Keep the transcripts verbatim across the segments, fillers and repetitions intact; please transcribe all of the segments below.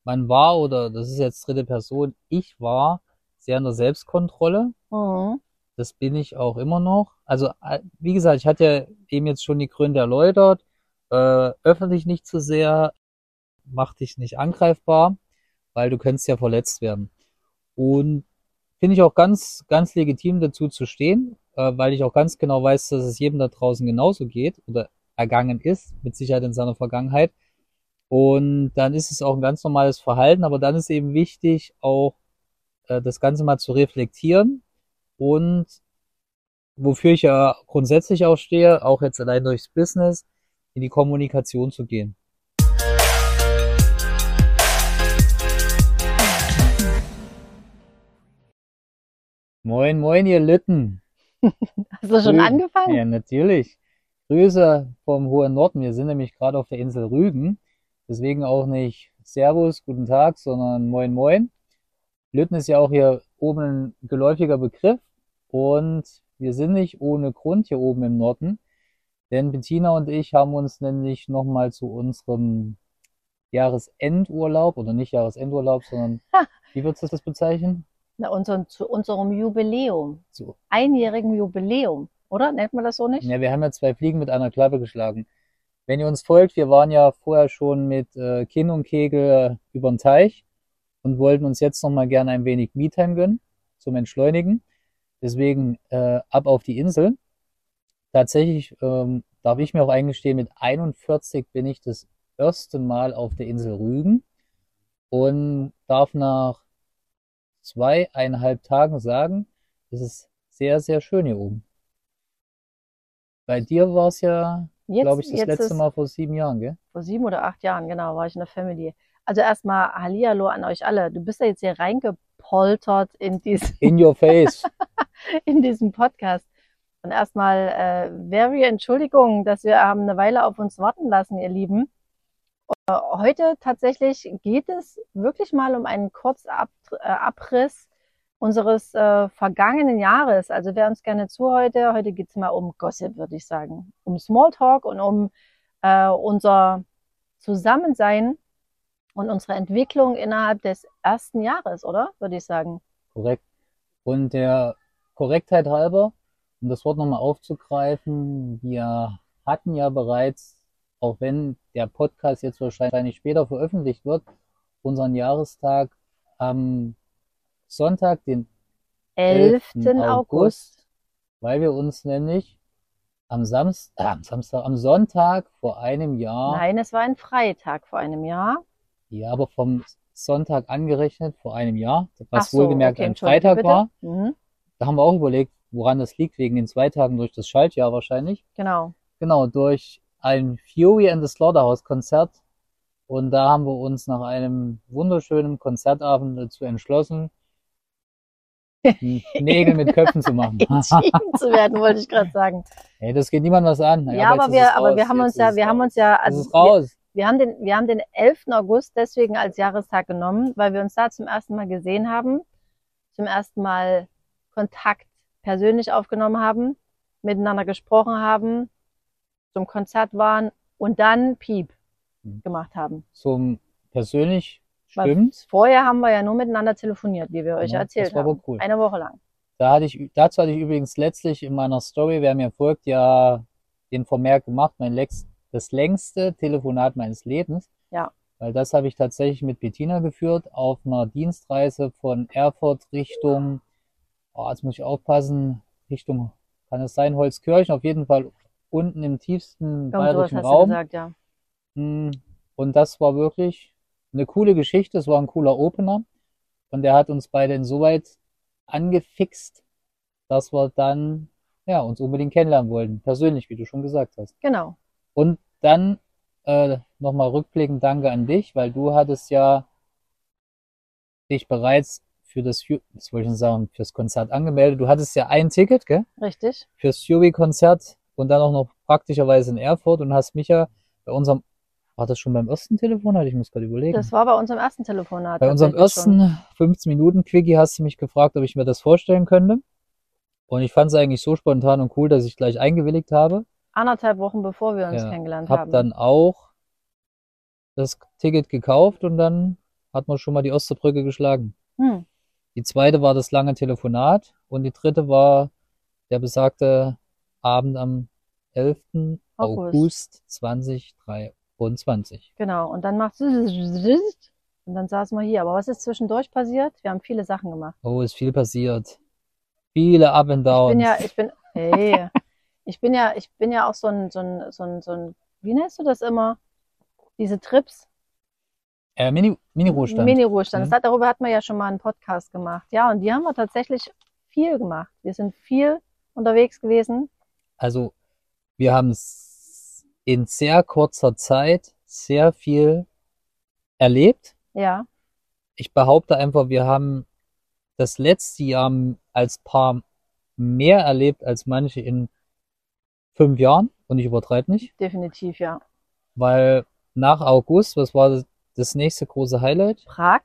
man war, oder das ist jetzt dritte Person, ich war sehr in der Selbstkontrolle. Mhm. Das bin ich auch immer noch. Also, äh, wie gesagt, ich hatte ja eben jetzt schon die Gründe erläutert. Äh, öffentlich nicht zu sehr, mach dich nicht angreifbar, weil du könntest ja verletzt werden. Und finde ich auch ganz, ganz legitim dazu zu stehen, äh, weil ich auch ganz genau weiß, dass es jedem da draußen genauso geht oder ergangen ist, mit Sicherheit in seiner Vergangenheit. Und dann ist es auch ein ganz normales Verhalten, aber dann ist eben wichtig, auch äh, das Ganze mal zu reflektieren und wofür ich ja grundsätzlich auch stehe, auch jetzt allein durchs Business, in die Kommunikation zu gehen. Moin, moin, ihr Lütten. Hast du schon Grü angefangen? Ja, natürlich. Grüße vom hohen Norden. Wir sind nämlich gerade auf der Insel Rügen. Deswegen auch nicht Servus, guten Tag, sondern Moin, moin. Lütten ist ja auch hier oben ein geläufiger Begriff. Und wir sind nicht ohne Grund hier oben im Norden. Denn Bettina und ich haben uns nämlich nochmal zu unserem Jahresendurlaub, oder nicht Jahresendurlaub, sondern Ha, wie würdest du das bezeichnen? na, unseren, zu unserem Jubiläum, So. einjährigen Jubiläum, oder? Nennt man das so nicht? Ja, wir haben ja zwei Fliegen mit einer Klappe geschlagen. Wenn ihr uns folgt, wir waren ja vorher schon mit äh, Kinn und Kegel äh, über den Teich und wollten uns jetzt nochmal gerne ein wenig Me-Time gönnen zum Entschleunigen. Deswegen äh, ab auf die Insel. Tatsächlich ähm, darf ich mir auch eingestehen, mit einundvierzig bin ich das erste Mal auf der Insel Rügen und darf nach zweieinhalb Tagen sagen, es ist sehr, sehr schön hier oben. Bei dir war es ja, glaube Jetzt, ich, das jetzt letzte ist Mal vor sieben Jahren, gell? vor sieben oder acht Jahren, genau, war ich in der Family. Also erstmal Hallihallo an euch alle. Du bist ja jetzt hier reingepoltert in diesen, In your face. in diesem Podcast. Und erstmal äh, very Entschuldigung, dass wir haben eine Weile auf uns warten lassen, ihr Lieben. Heute tatsächlich geht es wirklich mal um einen Kurzabriss unseres äh, vergangenen Jahres. Also wer uns gerne zuhört, heute, heute geht es mal um Gossip, würde ich sagen. Um Smalltalk und um äh, unser Zusammensein und unsere Entwicklung innerhalb des ersten Jahres, oder? Würde ich sagen. Korrekt. Und der Korrektheit halber, um das Wort nochmal aufzugreifen, wir hatten ja bereits, auch wenn der Podcast jetzt wahrscheinlich später veröffentlicht wird, unseren Jahrestag am Sonntag, den elften elften August. August, weil wir uns nämlich am Samstag, äh, am Samstag, am Sonntag vor einem Jahr, Nein, es war ein Freitag vor einem Jahr. ja, aber vom Sonntag angerechnet vor einem Jahr, Ach was so, wohlgemerkt okay, ein entschuldige Freitag bitte. war. Mhm, Da haben wir auch überlegt, woran das liegt, wegen den zwei Tagen durch das Schaltjahr wahrscheinlich. genau. Genau, durch ein Fury and the Slaughterhouse Konzert. Und da haben wir uns nach einem wunderschönen Konzertabend dazu entschlossen, Nägel mit Köpfen zu machen. Entschieden zu werden, wollte ich gerade sagen. Hey, das geht niemand was an. Ja, aber aber jetzt ist es wir, aber wir raus, haben jetzt uns ist ja, es wir haben raus. uns ja, Jetzt also ist es wir, raus. wir haben den, wir haben den elften August deswegen als Jahrestag genommen, weil wir uns da zum ersten Mal gesehen haben, zum ersten Mal Kontakt persönlich aufgenommen haben, miteinander gesprochen haben, zum Konzert waren und dann Piep gemacht haben. Zum persönlich Weil stimmt. vorher haben wir ja nur miteinander telefoniert, wie wir euch Ja, erzählt das war aber haben. cool. Eine Woche lang. Da hatte ich, dazu hatte ich übrigens letztlich in meiner Story, wer mir folgt, ja den Vermerk gemacht, mein Lex, das längste Telefonat meines Lebens. Ja. Weil das habe ich tatsächlich mit Bettina geführt auf einer Dienstreise von Erfurt Richtung, oh, jetzt muss ich aufpassen, Richtung, kann es sein, Holzkirchen, auf jeden Fall unten im tiefsten Irgend sowas bayerischen hast du Raum. gesagt, ja. Mm, Und das war wirklich eine coole Geschichte, es war ein cooler Opener. Und der hat uns beide insoweit angefixt, dass wir dann ja, uns unbedingt kennenlernen wollten. Persönlich, wie du schon gesagt hast. Genau. Und dann äh, nochmal rückblickend danke an dich, weil du hattest ja dich bereits für das, Fu- was wollte ich denn sagen, fürs Konzert angemeldet. Du hattest ja ein Ticket, gell? Richtig. Fürs Fury-Konzert und dann auch noch praktischerweise in Erfurt und hast mich ja bei unserem, war das schon beim ersten Telefonat? Ich muss gerade überlegen. Das war bei unserem ersten Telefonat Bei unserem tatsächlich schon. ersten fünfzehn Minuten Quickie hast du mich gefragt, ob ich mir das vorstellen könnte. Und ich fand es eigentlich so spontan und cool, dass ich gleich eingewilligt habe. Anderthalb Wochen bevor wir uns Ja, kennengelernt hab haben. dann auch das Ticket gekauft und dann hat man schon mal die Osterbrücke geschlagen. Hm. Die zweite war das lange Telefonat und die dritte war der besagte Abend am elften August zweitausenddreiundzwanzig. Genau, und dann macht und dann saßen wir hier. Aber was ist zwischendurch passiert? Wir haben viele Sachen gemacht. Oh, ist viel passiert. Viele Up and Ich Downs. bin ja, ich bin, hey, ich bin ja, ich bin ja auch so ein, so ein, so ein, so ein, wie nennst du das immer? Diese Trips? Äh, Mini, Mini-Ruhestand. Mini-Ruhestand. Mhm. Das hat, darüber hatten wir ja schon mal einen Podcast gemacht. Ja, und die haben wir tatsächlich viel gemacht. Wir sind viel unterwegs gewesen. Also, wir haben s- in sehr kurzer Zeit sehr viel erlebt. Ja, Ich behaupte einfach, wir haben das letzte Jahr m- als Paar mehr erlebt als manche in fünf Jahren. Und ich übertreibe nicht, definitiv, ja. weil nach August, was war das, das nächste große Highlight? Prag?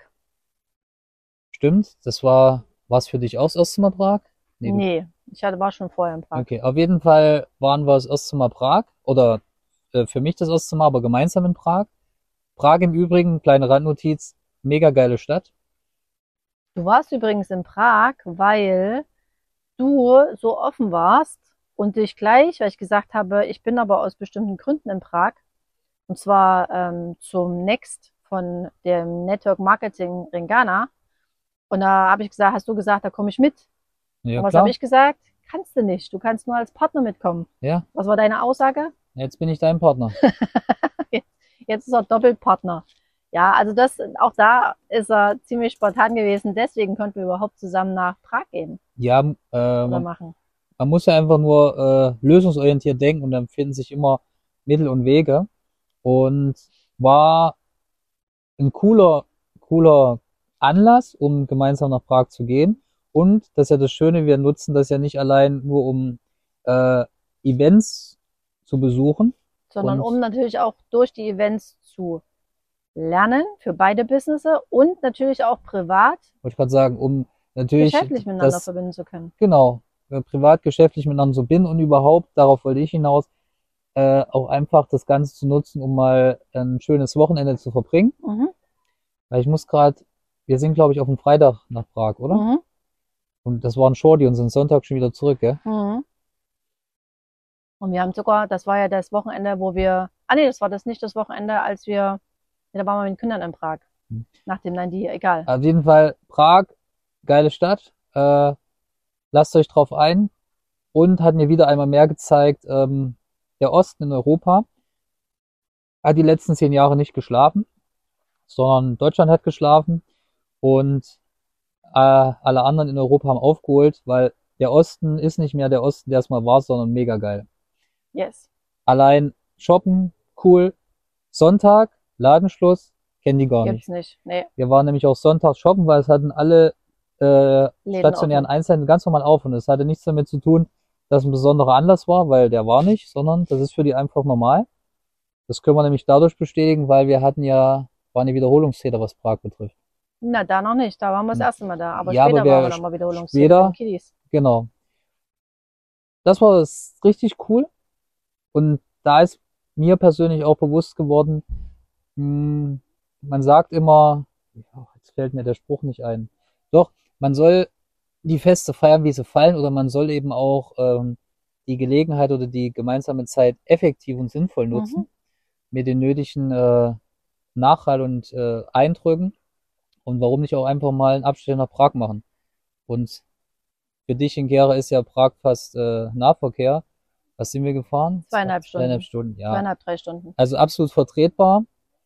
Stimmt, das war, was für dich auch das erste Mal Prag? Nee, du- Nee, ich hatte, war schon vorher in Prag. Okay, auf jeden Fall waren wir das erste Mal Prag oder äh, für mich das erste Mal, aber gemeinsam in Prag. Prag im Übrigen, kleine Randnotiz, mega geile Stadt. Du warst übrigens in Prag, weil du so offen warst und dich gleich, weil ich gesagt habe, ich bin aber aus bestimmten Gründen in Prag, und zwar ähm, zum Next von dem Network Marketing Ringana. Und da habe ich gesagt, hast du gesagt, da komme ich mit. Ja, Und was klar. habe ich gesagt? Kannst du nicht. Du kannst nur als Partner mitkommen. Ja, Was war deine Aussage? jetzt bin ich dein Partner. Jetzt ist er Doppelpartner. Ja, also das, auch da ist er ziemlich spontan gewesen. Deswegen konnten wir überhaupt zusammen nach Prag gehen Ja, äh, oder man, machen. man muss ja einfach nur äh, lösungsorientiert denken und dann finden sich immer Mittel und Wege. Und war ein cooler, cooler Anlass, um gemeinsam nach Prag zu gehen. Und das ist ja das Schöne, wir nutzen das ja nicht allein nur, um äh, Events zu besuchen. Sondern Und- um natürlich auch durch die Events zu lernen für beide Businesses und natürlich auch privat Wollte ich gerade sagen, um natürlich geschäftlich miteinander das, verbinden zu können. genau, äh, privat, geschäftlich miteinander zu binden und überhaupt, darauf wollte ich hinaus, äh, auch einfach das Ganze zu nutzen, um mal ein schönes Wochenende zu verbringen. Mhm. Weil ich muss gerade, wir sind glaube ich auf dem Freitag nach Prag, oder? Mhm. Und das war ein Shorty und sind Sonntag schon wieder zurück, gell? Mhm. Und wir haben sogar, das war ja das Wochenende, wo wir, ah nee, das war das nicht das Wochenende, als wir, ja, da waren wir mit den Kindern in Prag. Hm. Nach dem Nein, die, egal. Auf jeden Fall Prag, geile Stadt. Äh, lasst euch drauf ein. Und hat mir wieder einmal mehr gezeigt, ähm, der Osten in Europa hat die letzten zehn Jahre nicht geschlafen, sondern Deutschland hat geschlafen und äh, alle anderen in Europa haben aufgeholt, weil der Osten ist nicht mehr der Osten, der es mal war, sondern mega geil. Yes. Allein shoppen, cool. Sonntag, Ladenschluss, kennen die gar Gibt's nicht. nicht. Nee, Wir waren nämlich auch Sonntag shoppen, weil es hatten alle äh, Läden stationären offen. Einzelhändler ganz normal auf und es hatte nichts damit zu tun, dass ein besonderer Anlass war, weil der war nicht, sondern das ist für die einfach normal. Das können wir nämlich dadurch bestätigen, weil wir hatten ja, waren die Wiederholungstäter, was Prag betrifft. Na, da noch nicht. Da waren wir das Hm. erste Mal da. Aber Ja, später aber wir waren wir nochmal Wiederholungstäter später- mit den Kiddies. Genau. Das war das richtig cool. Und da ist mir persönlich auch bewusst geworden, mh, man sagt immer, ja, jetzt fällt mir der Spruch nicht ein. Doch, man soll die Feste feiern, wie sie fallen, oder man soll eben auch ähm, die Gelegenheit oder die gemeinsame Zeit effektiv und sinnvoll nutzen, Mhm. mit den nötigen äh, Nachhall und äh, Eindrücken. Und warum nicht auch einfach mal einen Abstecher nach Prag machen? Und für dich in Gera ist ja Prag fast äh, Nahverkehr. Was sind wir gefahren? Zweieinhalb Stunden. Zweieinhalb Stunden, ja. Zweieinhalb, drei Stunden. Also absolut vertretbar.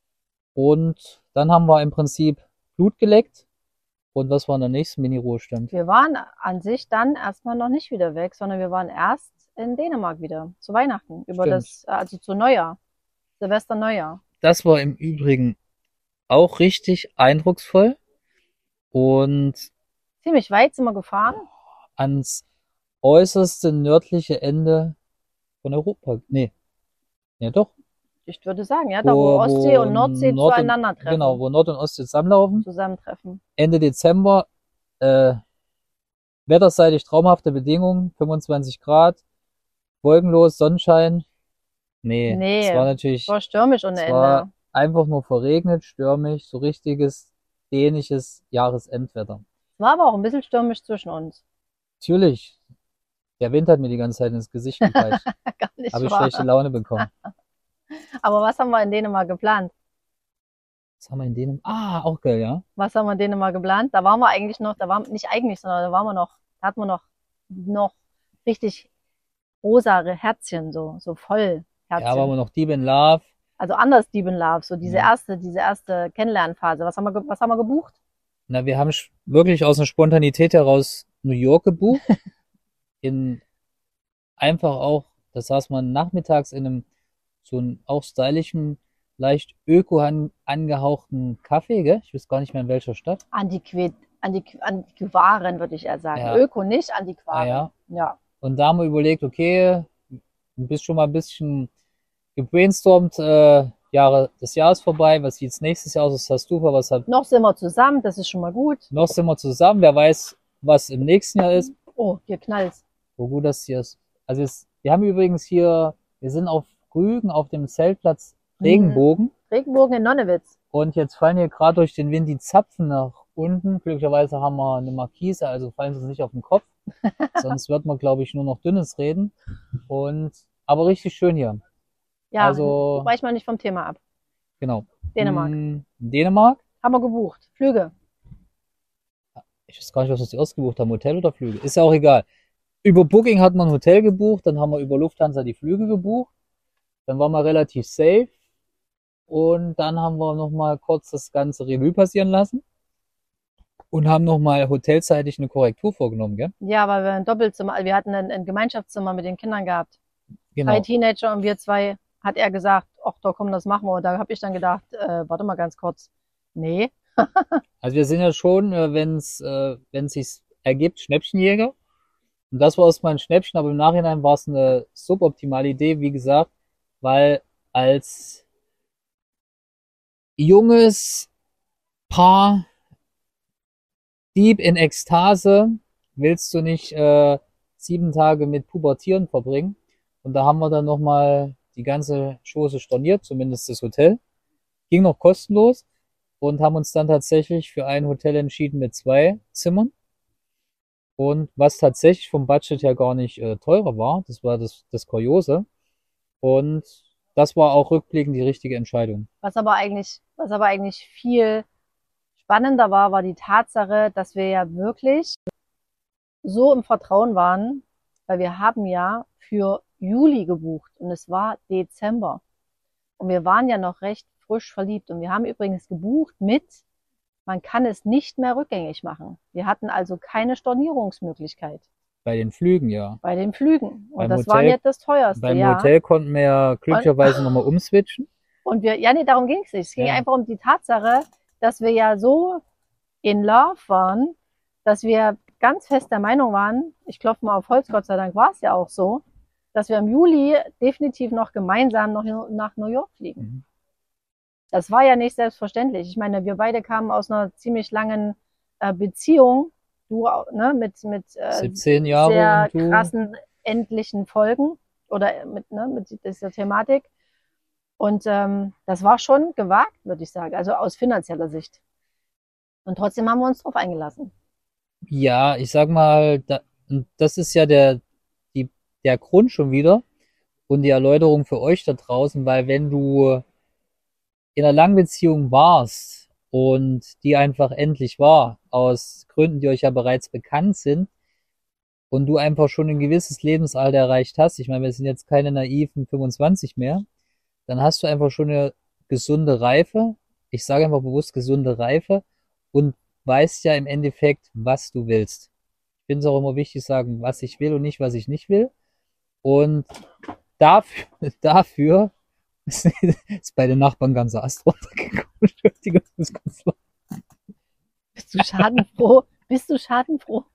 Und dann haben wir im Prinzip Blut geleckt. Und was war der nächste Mini-Ruhestand? Wir waren an sich dann erstmal noch nicht wieder weg, sondern wir waren erst in Dänemark wieder, zu Weihnachten, über Stimmt. das, also zu Neujahr, Silvester Neujahr. Das war im Übrigen auch richtig eindrucksvoll. Und Ziemlich weit sind wir gefahren. ans äußerste nördliche Ende von Europa. Nee. Ja, doch. Ich würde sagen, ja, da wo Wo- Ostsee wo und Nordsee Nord- und- zueinander treffen, Genau, wo Nord- und Ostsee zusammenlaufen. zusammentreffen. Ende Dezember, äh, wetterseitig traumhafte Bedingungen, fünfundzwanzig Grad, wolkenlos, Sonnenschein. Nee, Nee, es war natürlich, Es war stürmisch ohne es Ende. war einfach nur verregnet, stürmisch, so richtiges dänisches Jahresendwetter. War aber auch ein bisschen stürmisch zwischen uns. Natürlich, der Wind hat mir die ganze Zeit ins Gesicht gepeitscht. Gar nicht Habe ich wahr. schlechte Laune bekommen. Aber was haben wir in Dänemark geplant? Was haben wir in Dänemark? Ah, auch geil, ja. Was haben wir in Dänemark geplant? Da waren wir eigentlich noch, da waren nicht eigentlich, sondern da waren wir noch, da hatten wir noch, noch richtig rosa Herzchen, so, so voll Herzchen. Ja, waren wir noch Deep in Love. Also anders Deep in Love, so diese Ja. erste, diese erste Kennenlernphase. Was haben wir, ge- was haben wir gebucht? Na, wir haben sch- wirklich aus einer Spontanität heraus New York gebucht. In einfach auch, da saß man nachmittags in einem so einen auch stylischen, leicht öko an, angehauchten Café, gell? Ich weiß gar nicht mehr in welcher Stadt. Antiquit, Antiqu Antiquaren, würde ich eher sagen. Ja. Öko nicht, Ah, Antiquaren. ja. Ja. Und da haben wir überlegt, okay, du bist schon mal ein bisschen gebrainstormt, äh, Jahre des Jahres vorbei, was sieht's nächstes Jahr aus, was hast du vor, was hat, Noch sind wir zusammen, das ist schon mal gut. noch sind wir zusammen, wer weiß, was im nächsten Jahr ist. Oh, hier knallt's. So gut das hier ist. Also es, wir haben übrigens hier, wir sind auf Rügen auf dem Zeltplatz Regenbogen Regenbogen in Nonnewitz. und jetzt fallen hier gerade durch den Wind die Zapfen nach unten. Glücklicherweise haben wir eine Markise, also fallen sie uns nicht auf den Kopf. Sonst wird man, glaube ich, nur noch Dünnes reden. Und aber richtig schön hier. Ja, Also- weich mal nicht vom Thema ab. Genau. Dänemark. Mm, Dänemark. Haben wir gebucht. Flüge. Ich weiß gar nicht, was wir zuerst gebucht haben, Hotel oder Flüge. Ist ja auch egal. Über Booking hat man ein Hotel gebucht, dann haben wir über Lufthansa die Flüge gebucht. Dann waren wir relativ safe. Und dann haben wir nochmal kurz das ganze Revue passieren lassen. Und haben nochmal hotelseitig eine Korrektur vorgenommen, gell? Ja, weil wir ein Doppelzimmer, wir hatten ein, ein Gemeinschaftszimmer mit den Kindern gehabt. Genau. Drei Teenager und wir zwei, hat er gesagt, ach doch komm, das machen wir. Und da habe ich dann gedacht, äh, warte mal ganz kurz. Nee. Also wir sind ja schon, äh, wenn es äh, wenn es sich ergibt, Schnäppchenjäger. Und das war erstmal ein Schnäppchen, aber im Nachhinein war es eine suboptimale Idee, wie gesagt, weil als junges Paar deep in Ekstase willst du nicht äh, sieben Tage mit Pubertieren verbringen. Und da haben wir dann nochmal die ganze Chose storniert, zumindest das Hotel. Ging noch kostenlos und haben uns dann tatsächlich für ein Hotel entschieden mit zwei Zimmern. Und was tatsächlich vom Budget her gar nicht äh, teurer war, das war das, das Kuriose. Und das war auch rückblickend die richtige Entscheidung. Was aber eigentlich, was aber eigentlich viel spannender war, war die Tatsache, dass wir ja wirklich so im Vertrauen waren, weil wir haben ja für Juli gebucht und es war Dezember. Und wir waren ja noch recht frisch verliebt. Und wir haben übrigens gebucht mit, man kann es nicht mehr rückgängig machen. Wir hatten also keine Stornierungsmöglichkeit Bei den Flügen, ja. bei den Flügen. Und Beim das war Hotel- jetzt das teuerste, Beim ja. Hotel konnten wir ja glücklicherweise nochmal umswitchen. Und wir, ja, nee, darum ging es nicht. Es ging Ja. einfach um die Tatsache, dass wir ja so in love waren, dass wir ganz fest der Meinung waren, ich klopfe mal auf Holz, Gott sei Dank war es ja auch so, dass wir im Juli definitiv noch gemeinsam noch nach New York fliegen. Mhm. Das war ja nicht selbstverständlich. Ich meine, wir beide kamen aus einer ziemlich langen äh, Beziehung, du auch, ne, mit, mit äh, siebzehn Jahre sehr und du. krassen endlichen Folgen oder mit, ne, mit dieser Thematik. Und ähm, das war schon gewagt, würde ich sagen, also aus finanzieller Sicht. Und trotzdem haben wir uns drauf eingelassen. Ja, ich sag mal, da, und das ist ja der, die, der Grund schon wieder und die Erläuterung für euch da draußen, weil wenn du in einer langen Beziehung warst und die einfach endlich war, aus Gründen, die euch ja bereits bekannt sind, und du einfach schon ein gewisses Lebensalter erreicht hast, ich meine, wir sind jetzt keine naiven fünfundzwanzig mehr, dann hast du einfach schon eine gesunde Reife, ich sage einfach bewusst gesunde Reife, und weißt ja im Endeffekt, was du willst. Ich finde es auch immer wichtig zu sagen, was ich will und nicht, was ich nicht will. Und dafür, dafür ist bei den Nachbarn ganz Ast runtergekommen. Entschuldigung, ich muss kurz lachen. Bist du schadenfroh? Bist du schadenfroh?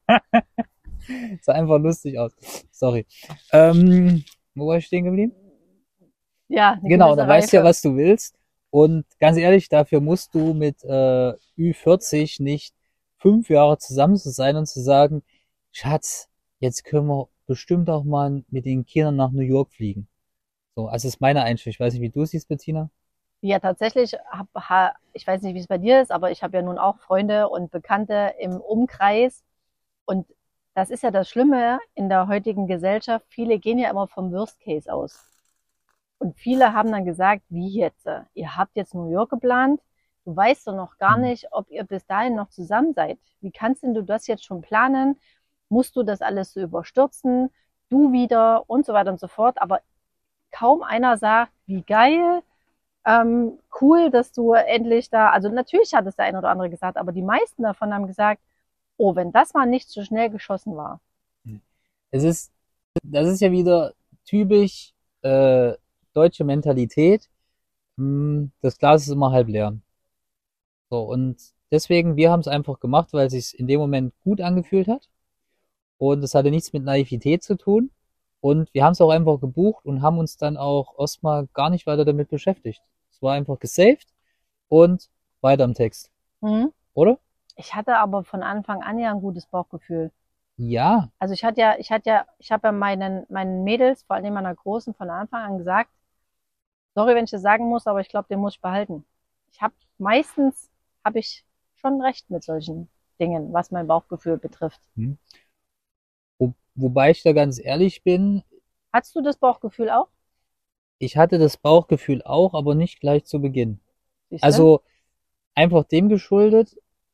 Sah einfach lustig aus. Sorry. Ähm, wo war ich stehen geblieben? Ja, eine Genau, gewisse dann weißt du ja, Reife. was du willst. Und ganz ehrlich, dafür musst du mit äh, Ü vierzig nicht fünf Jahre zusammen zu sein und zu sagen, Schatz, jetzt können wir bestimmt auch mal mit den Kindern nach New York fliegen. So, also ist meine Einstellung. Ich weiß nicht, wie du es siehst, Bettina. Ja, tatsächlich, hab, ha, ich weiß nicht, wie es bei dir ist, aber ich habe ja nun auch Freunde und Bekannte im Umkreis. Und das ist ja das Schlimme in der heutigen Gesellschaft. Viele gehen ja immer vom Worst Case aus. Und viele haben dann gesagt, wie jetzt? Ihr habt jetzt New York geplant. Du weißt doch noch gar Hm. nicht, ob ihr bis dahin noch zusammen seid. Wie kannst denn du das jetzt schon planen? Musst du das alles so überstürzen? Du wieder und so weiter und so fort. Aber kaum einer sagt, wie geil, ähm, cool, dass du endlich da, also natürlich hat es der eine oder andere gesagt, aber die meisten davon haben gesagt, oh, wenn das mal nicht so schnell geschossen war. Es ist, das ist ja wieder typisch äh, deutsche Mentalität. Hm, das Glas ist immer halb leer. So, und deswegen, wir haben es einfach gemacht, weil es sich in dem Moment gut angefühlt hat. Und es hatte nichts mit Naivität zu tun. Und wir haben es auch einfach gebucht und haben uns dann auch erstmal gar nicht weiter damit beschäftigt. Es war einfach gesaved und weiter im Text, Hm? oder? Ich hatte aber von Anfang an ja ein gutes Bauchgefühl. Ja, Also ich hatte ja, ich hatte ja, ich habe ja meinen, meinen Mädels, vor allem meiner Großen, von Anfang an gesagt, sorry, wenn ich das sagen muss, aber ich glaube, den muss ich behalten. Ich habe meistens habe ich schon recht mit solchen Dingen, was mein Bauchgefühl betrifft. hm. Wo, wobei ich da ganz ehrlich bin, Hattest du das Bauchgefühl auch? ich hatte das Bauchgefühl auch, aber nicht gleich zu Beginn. Siehst du? Also einfach dem geschuldet,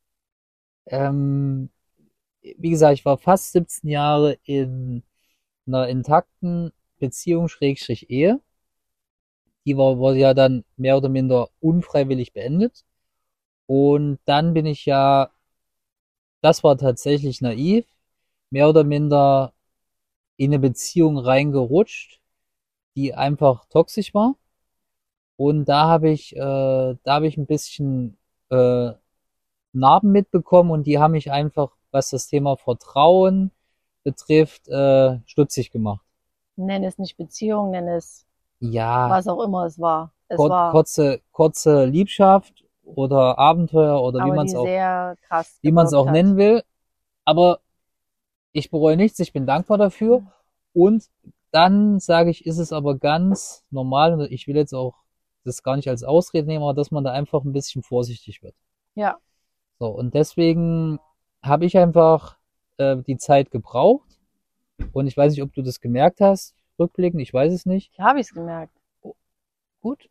ähm, wie gesagt, ich war fast siebzehn Jahre in einer intakten Beziehung, Schrägstrich Ehe. Die war, war ja dann mehr oder minder unfreiwillig beendet. Und dann bin ich ja, das war tatsächlich naiv, mehr oder minder in eine Beziehung reingerutscht, die einfach toxisch war. Und da habe ich, äh, da habe ich ein bisschen äh, Narben mitbekommen und die haben mich einfach, was das Thema Vertrauen betrifft, äh, stutzig gemacht. Nenn es nicht Beziehung, nenn es Ja, was auch immer es war. Es kur war kurze, kurze Liebschaft oder Abenteuer oder wie aber man es die auch, sehr krass wie man es gewirkt auch hat. nennen will. Aber ich bereue nichts, ich bin dankbar dafür. Und dann sage ich, ist es aber ganz normal und ich will jetzt auch das gar nicht als Ausrede nehmen, aber dass man da einfach ein bisschen vorsichtig wird. Ja, So, und deswegen habe ich einfach äh, die Zeit gebraucht. Und ich weiß nicht, ob du das gemerkt hast, rückblickend, ich weiß es nicht. da habe ich es gemerkt. Oh, gut.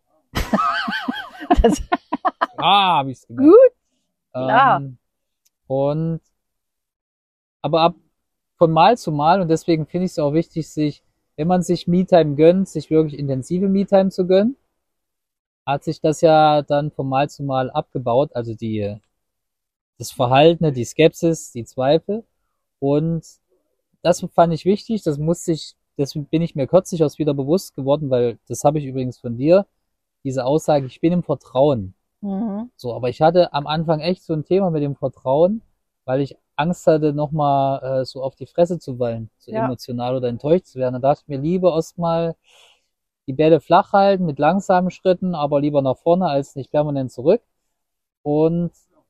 Das, Ah, habe ich es gemerkt. gut, klar. Ähm, und aber ab von Mal zu Mal, und deswegen finde ich es auch wichtig, sich, wenn man sich Me-Time gönnt, sich wirklich intensive Me-Time zu gönnen, hat sich das ja dann von Mal zu Mal abgebaut, also die, das Verhalten, die Skepsis, die Zweifel. Und das fand ich wichtig, das musste ich, das bin ich mir kürzlich erst wieder bewusst geworden, weil das habe ich übrigens von dir, diese Aussage, ich bin im Vertrauen. Mhm. So, aber ich hatte am Anfang echt so ein Thema mit dem Vertrauen, weil ich Angst hatte, nochmal äh, so auf die Fresse zu fallen, so Ja, emotional oder enttäuscht zu werden. Da dachte ich mir lieber erstmal die Bälle flach halten mit langsamen Schritten, aber lieber nach vorne als nicht permanent zurück. Und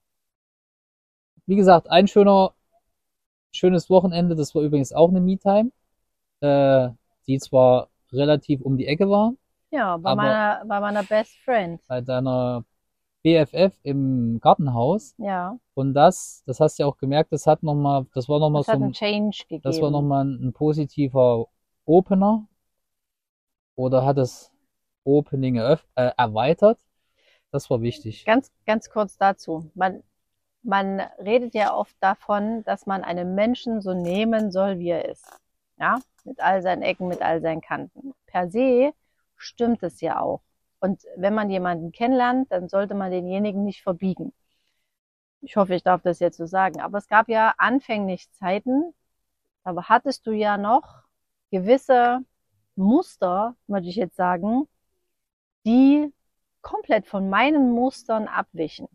wie gesagt, ein schöner, schönes Wochenende, das war übrigens auch eine Me-Time, äh, die zwar relativ um die Ecke war, ja, bei aber meiner, bei meiner Best Friend. bei deiner B F F im Gartenhaus. Ja, Und das, das hast du ja auch gemerkt, das hat noch mal, das war noch mal das so hat einen ein, Change das war noch gegeben. mal ein, ein positiver Opener oder hat das Opening eröff- äh, erweitert. Das war wichtig. Ganz, ganz kurz dazu. Man, man redet ja oft davon, dass man einen Menschen so nehmen soll, wie er ist. Ja, mit all seinen Ecken, mit all seinen Kanten. Per se stimmt es ja auch. Und wenn man jemanden kennenlernt, dann sollte man denjenigen nicht verbiegen. Ich hoffe, ich darf das jetzt so sagen. Aber es gab ja anfänglich Zeiten, da hattest du ja noch gewisse Muster, würde ich jetzt sagen, die komplett von meinen Mustern abwichen.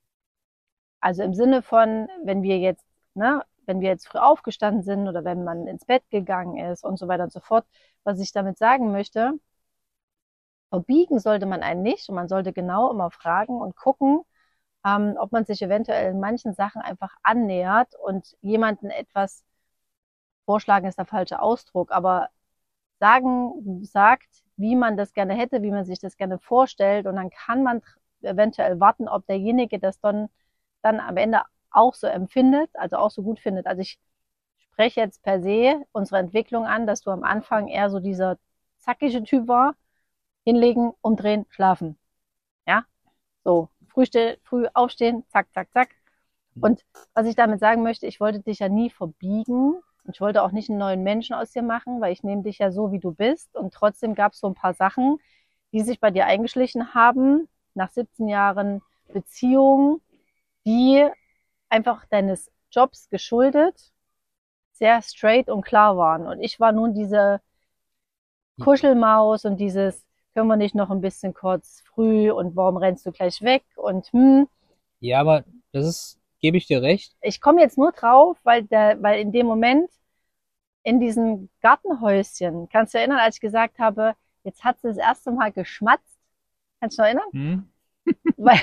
Also im Sinne von, wenn wir jetzt, ne, wenn wir jetzt früh aufgestanden sind oder wenn man ins Bett gegangen ist und so weiter und so fort, was ich damit sagen möchte, verbiegen sollte man einen nicht und man sollte genau immer fragen und gucken, ähm, ob man sich eventuell in manchen Sachen einfach annähert und jemanden etwas vorschlagen ist der falsche Ausdruck, aber sagen sagt, wie man das gerne hätte, wie man sich das gerne vorstellt. Und dann kann man eventuell warten, ob derjenige das dann, dann am Ende auch so empfindet, also auch so gut findet. Also ich spreche jetzt per se unsere Entwicklung an, dass du am Anfang eher so dieser zackige Typ war. Hinlegen, umdrehen, schlafen. Ja, so früh, still, früh aufstehen, zack, zack, zack. Und was ich damit sagen möchte, ich wollte dich ja nie verbiegen und ich wollte auch nicht einen neuen Menschen aus dir machen, weil ich nehme dich ja so, wie du bist. Und trotzdem gab es so ein paar Sachen, die sich bei dir eingeschlichen haben, nach siebzehn Jahren Beziehung, die einfach deines Jobs geschuldet sehr straight und klar waren. Und ich war nun diese Kuschelmaus und dieses, können wir nicht noch ein bisschen kurz früh und warum rennst du gleich weg und hm. Ja, aber das ist, gebe ich dir recht. Ich komme jetzt nur drauf, weil der, weil in dem Moment in diesem Gartenhäuschen, kannst du erinnern, als ich gesagt habe, jetzt hat sie das erste Mal geschmatzt? Kannst du dich noch erinnern? Hm? Weil,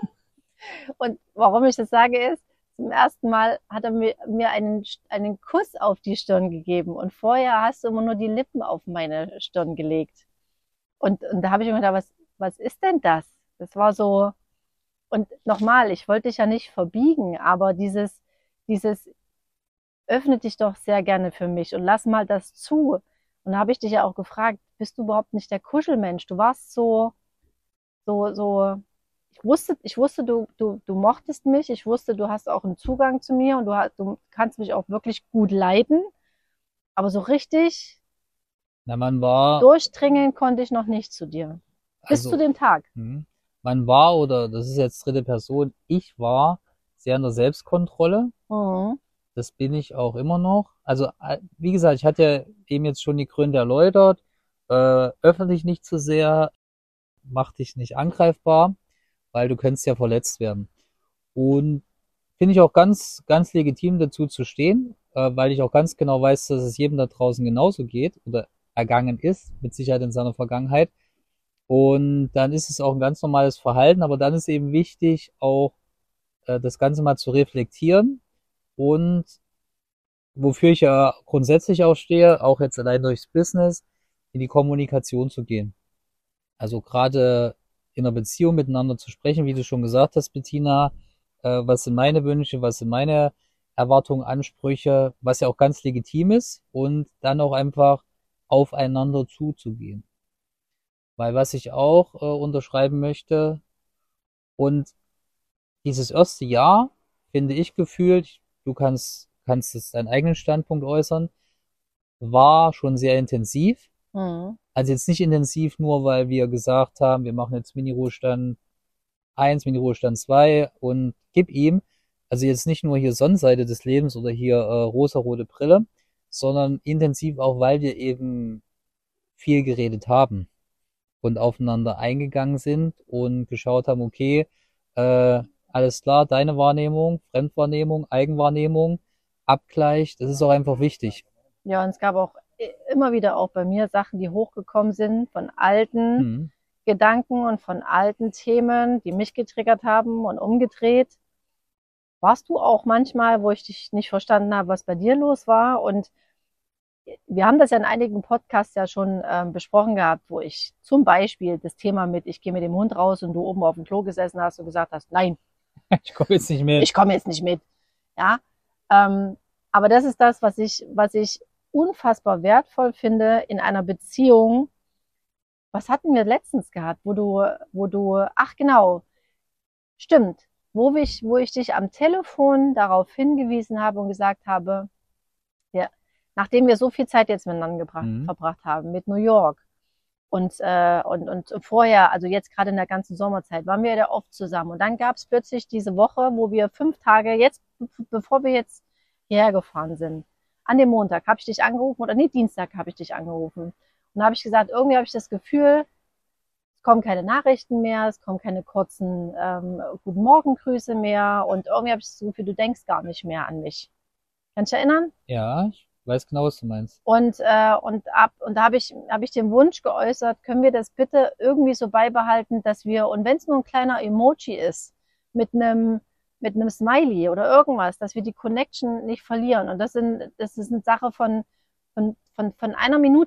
und warum ich das sage ist, zum ersten Mal hat er mir, mir einen, einen Kuss auf die Stirn gegeben und vorher hast du immer nur die Lippen auf meine Stirn gelegt. Und, und da habe ich mir gedacht, was, was ist denn das? Das war so, und nochmal, ich wollte dich ja nicht verbiegen, aber dieses, dieses, öffne dich doch sehr gerne für mich und lass mal das zu. Und da habe ich dich ja auch gefragt, bist du überhaupt nicht der Kuschelmensch? Du warst so, so, so, ich wusste, ich wusste, du, du, du mochtest mich, ich wusste, du hast auch einen Zugang zu mir und du, hast, du kannst mich auch wirklich gut leiden. Aber so richtig Na, man war, durchdringen konnte ich noch nicht zu dir. Bis also, zu dem Tag. hm, man war, oder das ist jetzt dritte Person, ich war sehr in der Selbstkontrolle. Mhm. Das bin ich auch immer noch. Also, äh, wie gesagt, ich hatte ja eben jetzt schon die Gründe erläutert. Äh, öffentlich nicht zu sehr, mach dich nicht angreifbar, weil du könntest ja verletzt werden. Und finde ich auch ganz, ganz legitim dazu zu stehen, äh, weil ich auch ganz genau weiß, dass es jedem da draußen genauso geht oder ergangen ist, mit Sicherheit in seiner Vergangenheit. Und dann ist es auch ein ganz normales Verhalten, aber dann ist eben wichtig, auch äh, das Ganze mal zu reflektieren und wofür ich ja grundsätzlich auch stehe, auch jetzt allein durchs Business, in die Kommunikation zu gehen. Also gerade in einer Beziehung miteinander zu sprechen, wie du schon gesagt hast, Bettina, äh, was sind meine Wünsche, was sind meine Erwartungen, Ansprüche, was ja auch ganz legitim ist und dann auch einfach aufeinander zuzugehen. Weil was ich auch äh, unterschreiben möchte und dieses erste Jahr, finde ich gefühlt, du kannst, kannst es deinen eigenen Standpunkt äußern, war schon sehr intensiv. Mhm. Also jetzt nicht intensiv nur, weil wir gesagt haben, wir machen jetzt Mini-Ruhestand eins, Mini-Ruhestand zwei und gib ihm. Also jetzt nicht nur hier Sonnenseite des Lebens oder hier äh, rosa-rote Brille, sondern intensiv auch, weil wir eben viel geredet haben und aufeinander eingegangen sind und geschaut haben, okay, äh, alles klar, deine Wahrnehmung, Fremdwahrnehmung, Eigenwahrnehmung, Abgleich, das ist auch einfach wichtig. Ja, und es gab auch i- immer wieder auch bei mir Sachen, die hochgekommen sind von alten Hm. Gedanken und von alten Themen, die mich getriggert haben und umgedreht. Warst du auch manchmal, wo ich dich nicht verstanden habe, was bei dir los war? Und wir haben das ja in einigen Podcasts ja schon ähm, besprochen gehabt, wo ich zum Beispiel das Thema mit, ich gehe mit dem Hund raus und du oben auf dem Klo gesessen hast und gesagt hast, nein, Ich komme jetzt nicht mehr. ich komme jetzt nicht mit. Ja, ähm, aber das ist das, was ich, was ich unfassbar wertvoll finde in einer Beziehung. Was hatten wir letztens gehabt, wo du, wo du, ach genau, stimmt, wo ich, wo ich dich am Telefon darauf hingewiesen habe und gesagt habe, ja, nachdem wir so viel Zeit jetzt miteinander gebracht, Hm. verbracht haben, mit New York und, äh, und, und vorher, also jetzt gerade in der ganzen Sommerzeit, waren wir ja oft zusammen. Und dann gab es plötzlich diese Woche, wo wir fünf Tage, jetzt, bevor wir jetzt hierher gefahren sind, an dem Montag habe ich dich angerufen, oder nee, Dienstag habe ich dich angerufen. Und da habe ich gesagt, irgendwie habe ich das Gefühl, es kommen keine Nachrichten mehr, es kommen keine kurzen ähm, Guten Morgen Grüße mehr und irgendwie habe ich das Gefühl, du denkst gar nicht mehr an mich. Kannst du dich erinnern? Ja, ich weiß genau, was du meinst. Und, äh, und, ab, und da habe ich, hab ich den Wunsch geäußert, können wir das bitte irgendwie so beibehalten, dass wir, und wenn es nur ein kleiner Emoji ist, mit einem mit einem Smiley oder irgendwas, dass wir die Connection nicht verlieren. Und das, sind, das ist eine Sache von, von, von, von einer Minute.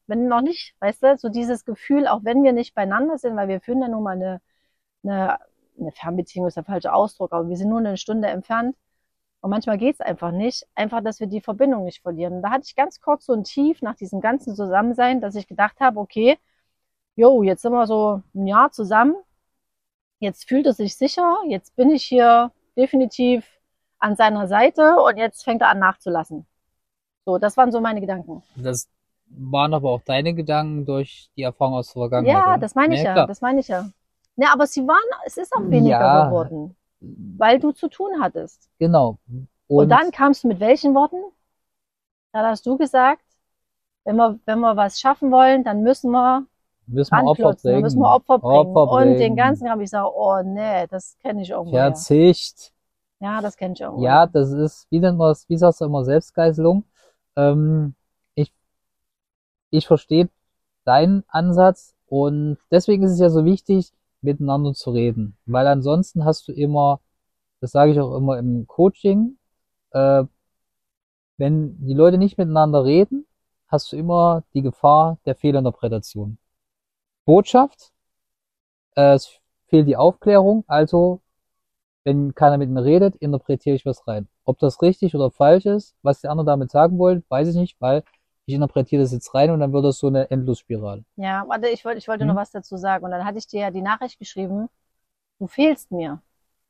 wenn noch nicht, weißt du, so dieses Gefühl, auch wenn wir nicht beieinander sind, weil wir führen ja nun mal eine, eine, eine Fernbeziehung, ist der falsche Ausdruck, aber wir sind nur eine Stunde entfernt und manchmal geht's einfach nicht, einfach, dass wir die Verbindung nicht verlieren. Und da hatte ich ganz kurz so ein Tief nach diesem ganzen Zusammensein, dass ich gedacht habe, okay, jo, jetzt sind wir so ein Jahr zusammen, jetzt fühlt er sich sicher, jetzt bin ich hier definitiv an seiner Seite und jetzt fängt er an nachzulassen. So, das waren so meine Gedanken. Das waren aber auch deine Gedanken durch die Erfahrung aus der Vergangenheit. Ja, oder? das meine ich Ja, ja, klar. das meine ich ja. Ja, aber sie waren, es ist auch weniger Ja. geworden, weil du zu tun hattest. Genau. Und dann kamst du mit welchen Worten? Da hast du gesagt, wenn wir, wenn wir was schaffen wollen, dann müssen wir müssen wir Opfer ranklotzen, dann bringen. müssen wir Opfer bringen. Opfer Und den bringen. ganzen habe ich gesagt, oh nee, das kenne ich irgendwo. Verzicht. Ja, das kenne ich irgendwo. Ja, das ist, wie nennt man es, wie sagst du immer, Selbstgeißelung. Ähm, ich, ich verstehe deinen Ansatz und deswegen ist es ja so wichtig, miteinander zu reden. Weil ansonsten hast du immer, das sage ich auch immer im Coaching, äh, wenn die Leute nicht miteinander reden, hast du immer die Gefahr der Fehlinterpretation. Botschaft, äh, es fehlt die Aufklärung, also wenn keiner mit mir redet, interpretiere ich was rein. Ob das richtig oder falsch ist, was der andere damit sagen wollte, weiß ich nicht, weil ich interpretiere das jetzt rein und dann wird das so eine Endlosspirale. Ja, warte, ich wollte, ich wollte Hm? noch was dazu sagen. Und dann hatte ich dir ja die Nachricht geschrieben, du fehlst mir.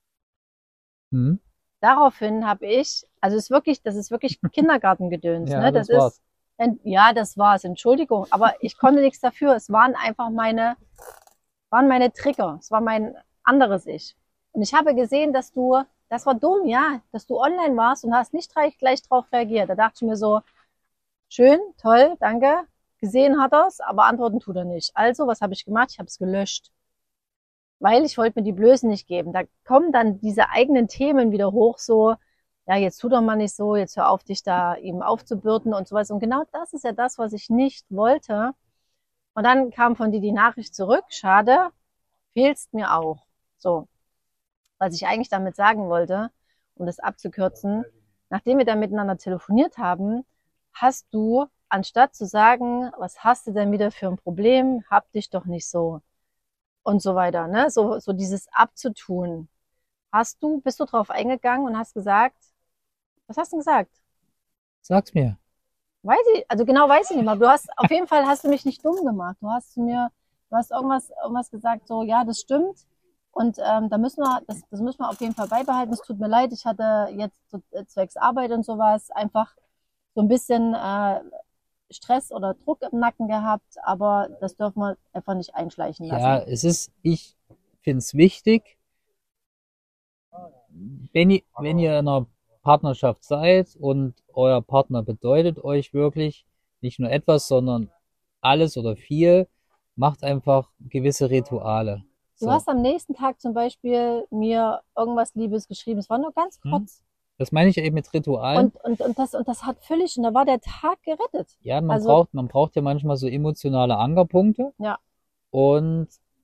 Hm? Daraufhin habe ich, also es ist wirklich, das ist wirklich Kindergartengedöns, Ja, ne? das Das war's. ist, ent- ja, das war's, Entschuldigung, aber ich konnte nichts dafür. Es waren einfach meine, waren meine Trigger. Es war mein anderes Ich. Und ich habe gesehen, dass du, das war dumm, ja, dass du online warst und hast nicht gleich, gleich drauf reagiert. Da dachte ich mir so, schön, toll, danke. Gesehen hat er's, aber antworten tut er nicht. Also, was habe ich gemacht? Ich habe es gelöscht. Weil ich wollte mir die Blößen nicht geben. Da kommen dann diese eigenen Themen wieder hoch, so, ja, jetzt tu doch mal nicht so, jetzt hör auf, dich da ihm aufzubürden und sowas. Und genau das ist ja das, was ich nicht wollte. Und dann kam von dir die Nachricht zurück, schade, fehlst mir auch. So, was ich eigentlich damit sagen wollte, um das abzukürzen, nachdem wir dann miteinander telefoniert haben, hast du, anstatt zu sagen, was hast du denn wieder für ein Problem, hab dich doch nicht so und so weiter, ne? So, so dieses abzutun. Hast du, bist du drauf eingegangen und hast gesagt, was hast du denn gesagt? Sag's mir. Weiß ich, also genau weiß ich nicht mehr. Du hast, auf jeden Fall hast du mich nicht dumm gemacht. Du hast zu mir, du hast irgendwas, irgendwas gesagt, so, ja, das stimmt. Und ähm, da müssen wir, das, das müssen wir auf jeden Fall beibehalten. Es tut mir leid, ich hatte jetzt so, äh, zwecks Arbeit und sowas einfach so ein bisschen äh, Stress oder Druck im Nacken gehabt, aber das dürfen wir einfach nicht einschleichen lassen. Ja, es ist, ich finde es wichtig, wenn ihr, wenn ihr in einer Partnerschaft seid und euer Partner bedeutet euch wirklich nicht nur etwas, sondern alles oder viel, macht einfach gewisse Rituale. Du So. hast am nächsten Tag zum Beispiel mir irgendwas Liebes geschrieben. Es war nur ganz Hm? kurz. Das meine ich ja eben mit Ritualen. Und, und, und, das, und das hat völlig, und da war der Tag gerettet. Ja, man Also- braucht, man braucht ja manchmal so emotionale Ankerpunkte. Ja. Und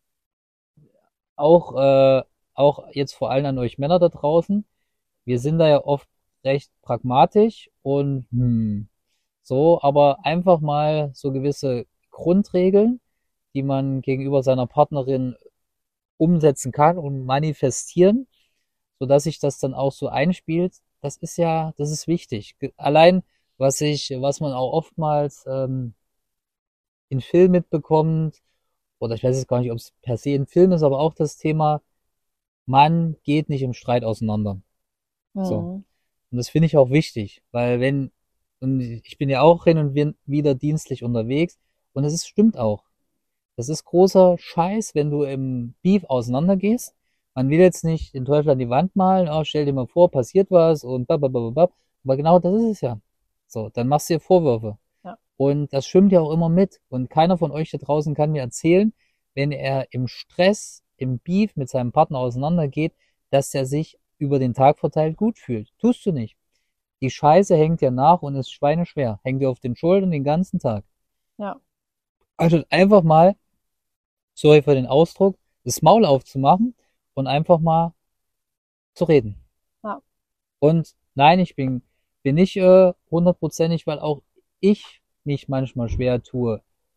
auch, äh, auch jetzt vor allem an euch Männer da draußen, wir sind da ja oft recht pragmatisch und hm, so, aber einfach mal so gewisse Grundregeln, die man gegenüber seiner Partnerin umsetzen kann und manifestieren, sodass sich das dann auch so einspielt, das ist ja, das ist wichtig. Ge- Allein, was ich, was man auch oftmals ähm, in Filmen mitbekommt, oder ich weiß jetzt gar nicht, ob es per se ein Film ist, aber auch das Thema, man geht nicht im Streit auseinander. So. Mhm. Und das finde ich auch wichtig, weil wenn, und ich bin ja auch hin und wi- wieder dienstlich unterwegs, und es ist, stimmt auch. Das ist großer Scheiß, wenn du im Beef auseinandergehst. Man will jetzt nicht den Teufel an die Wand malen, oh, stell dir mal vor, passiert was und bababababab. Aber genau das ist es ja. So, dann machst du dir Vorwürfe. Ja. Und das schwimmt ja auch immer mit. Und keiner von euch da draußen kann mir erzählen, wenn er im Stress, im Beef mit seinem Partner auseinandergeht, dass er sich über den Tag verteilt gut fühlt. Tust du nicht. Die Scheiße hängt dir nach und ist schweineschwer. Hängt dir auf den Schultern den ganzen Tag. Ja. Also einfach mal, sorry für den Ausdruck, das Maul aufzumachen und einfach mal zu reden. Ja. Und nein, ich bin, bin nicht äh, hundertprozentig, weil auch ich mich manchmal schwer tue,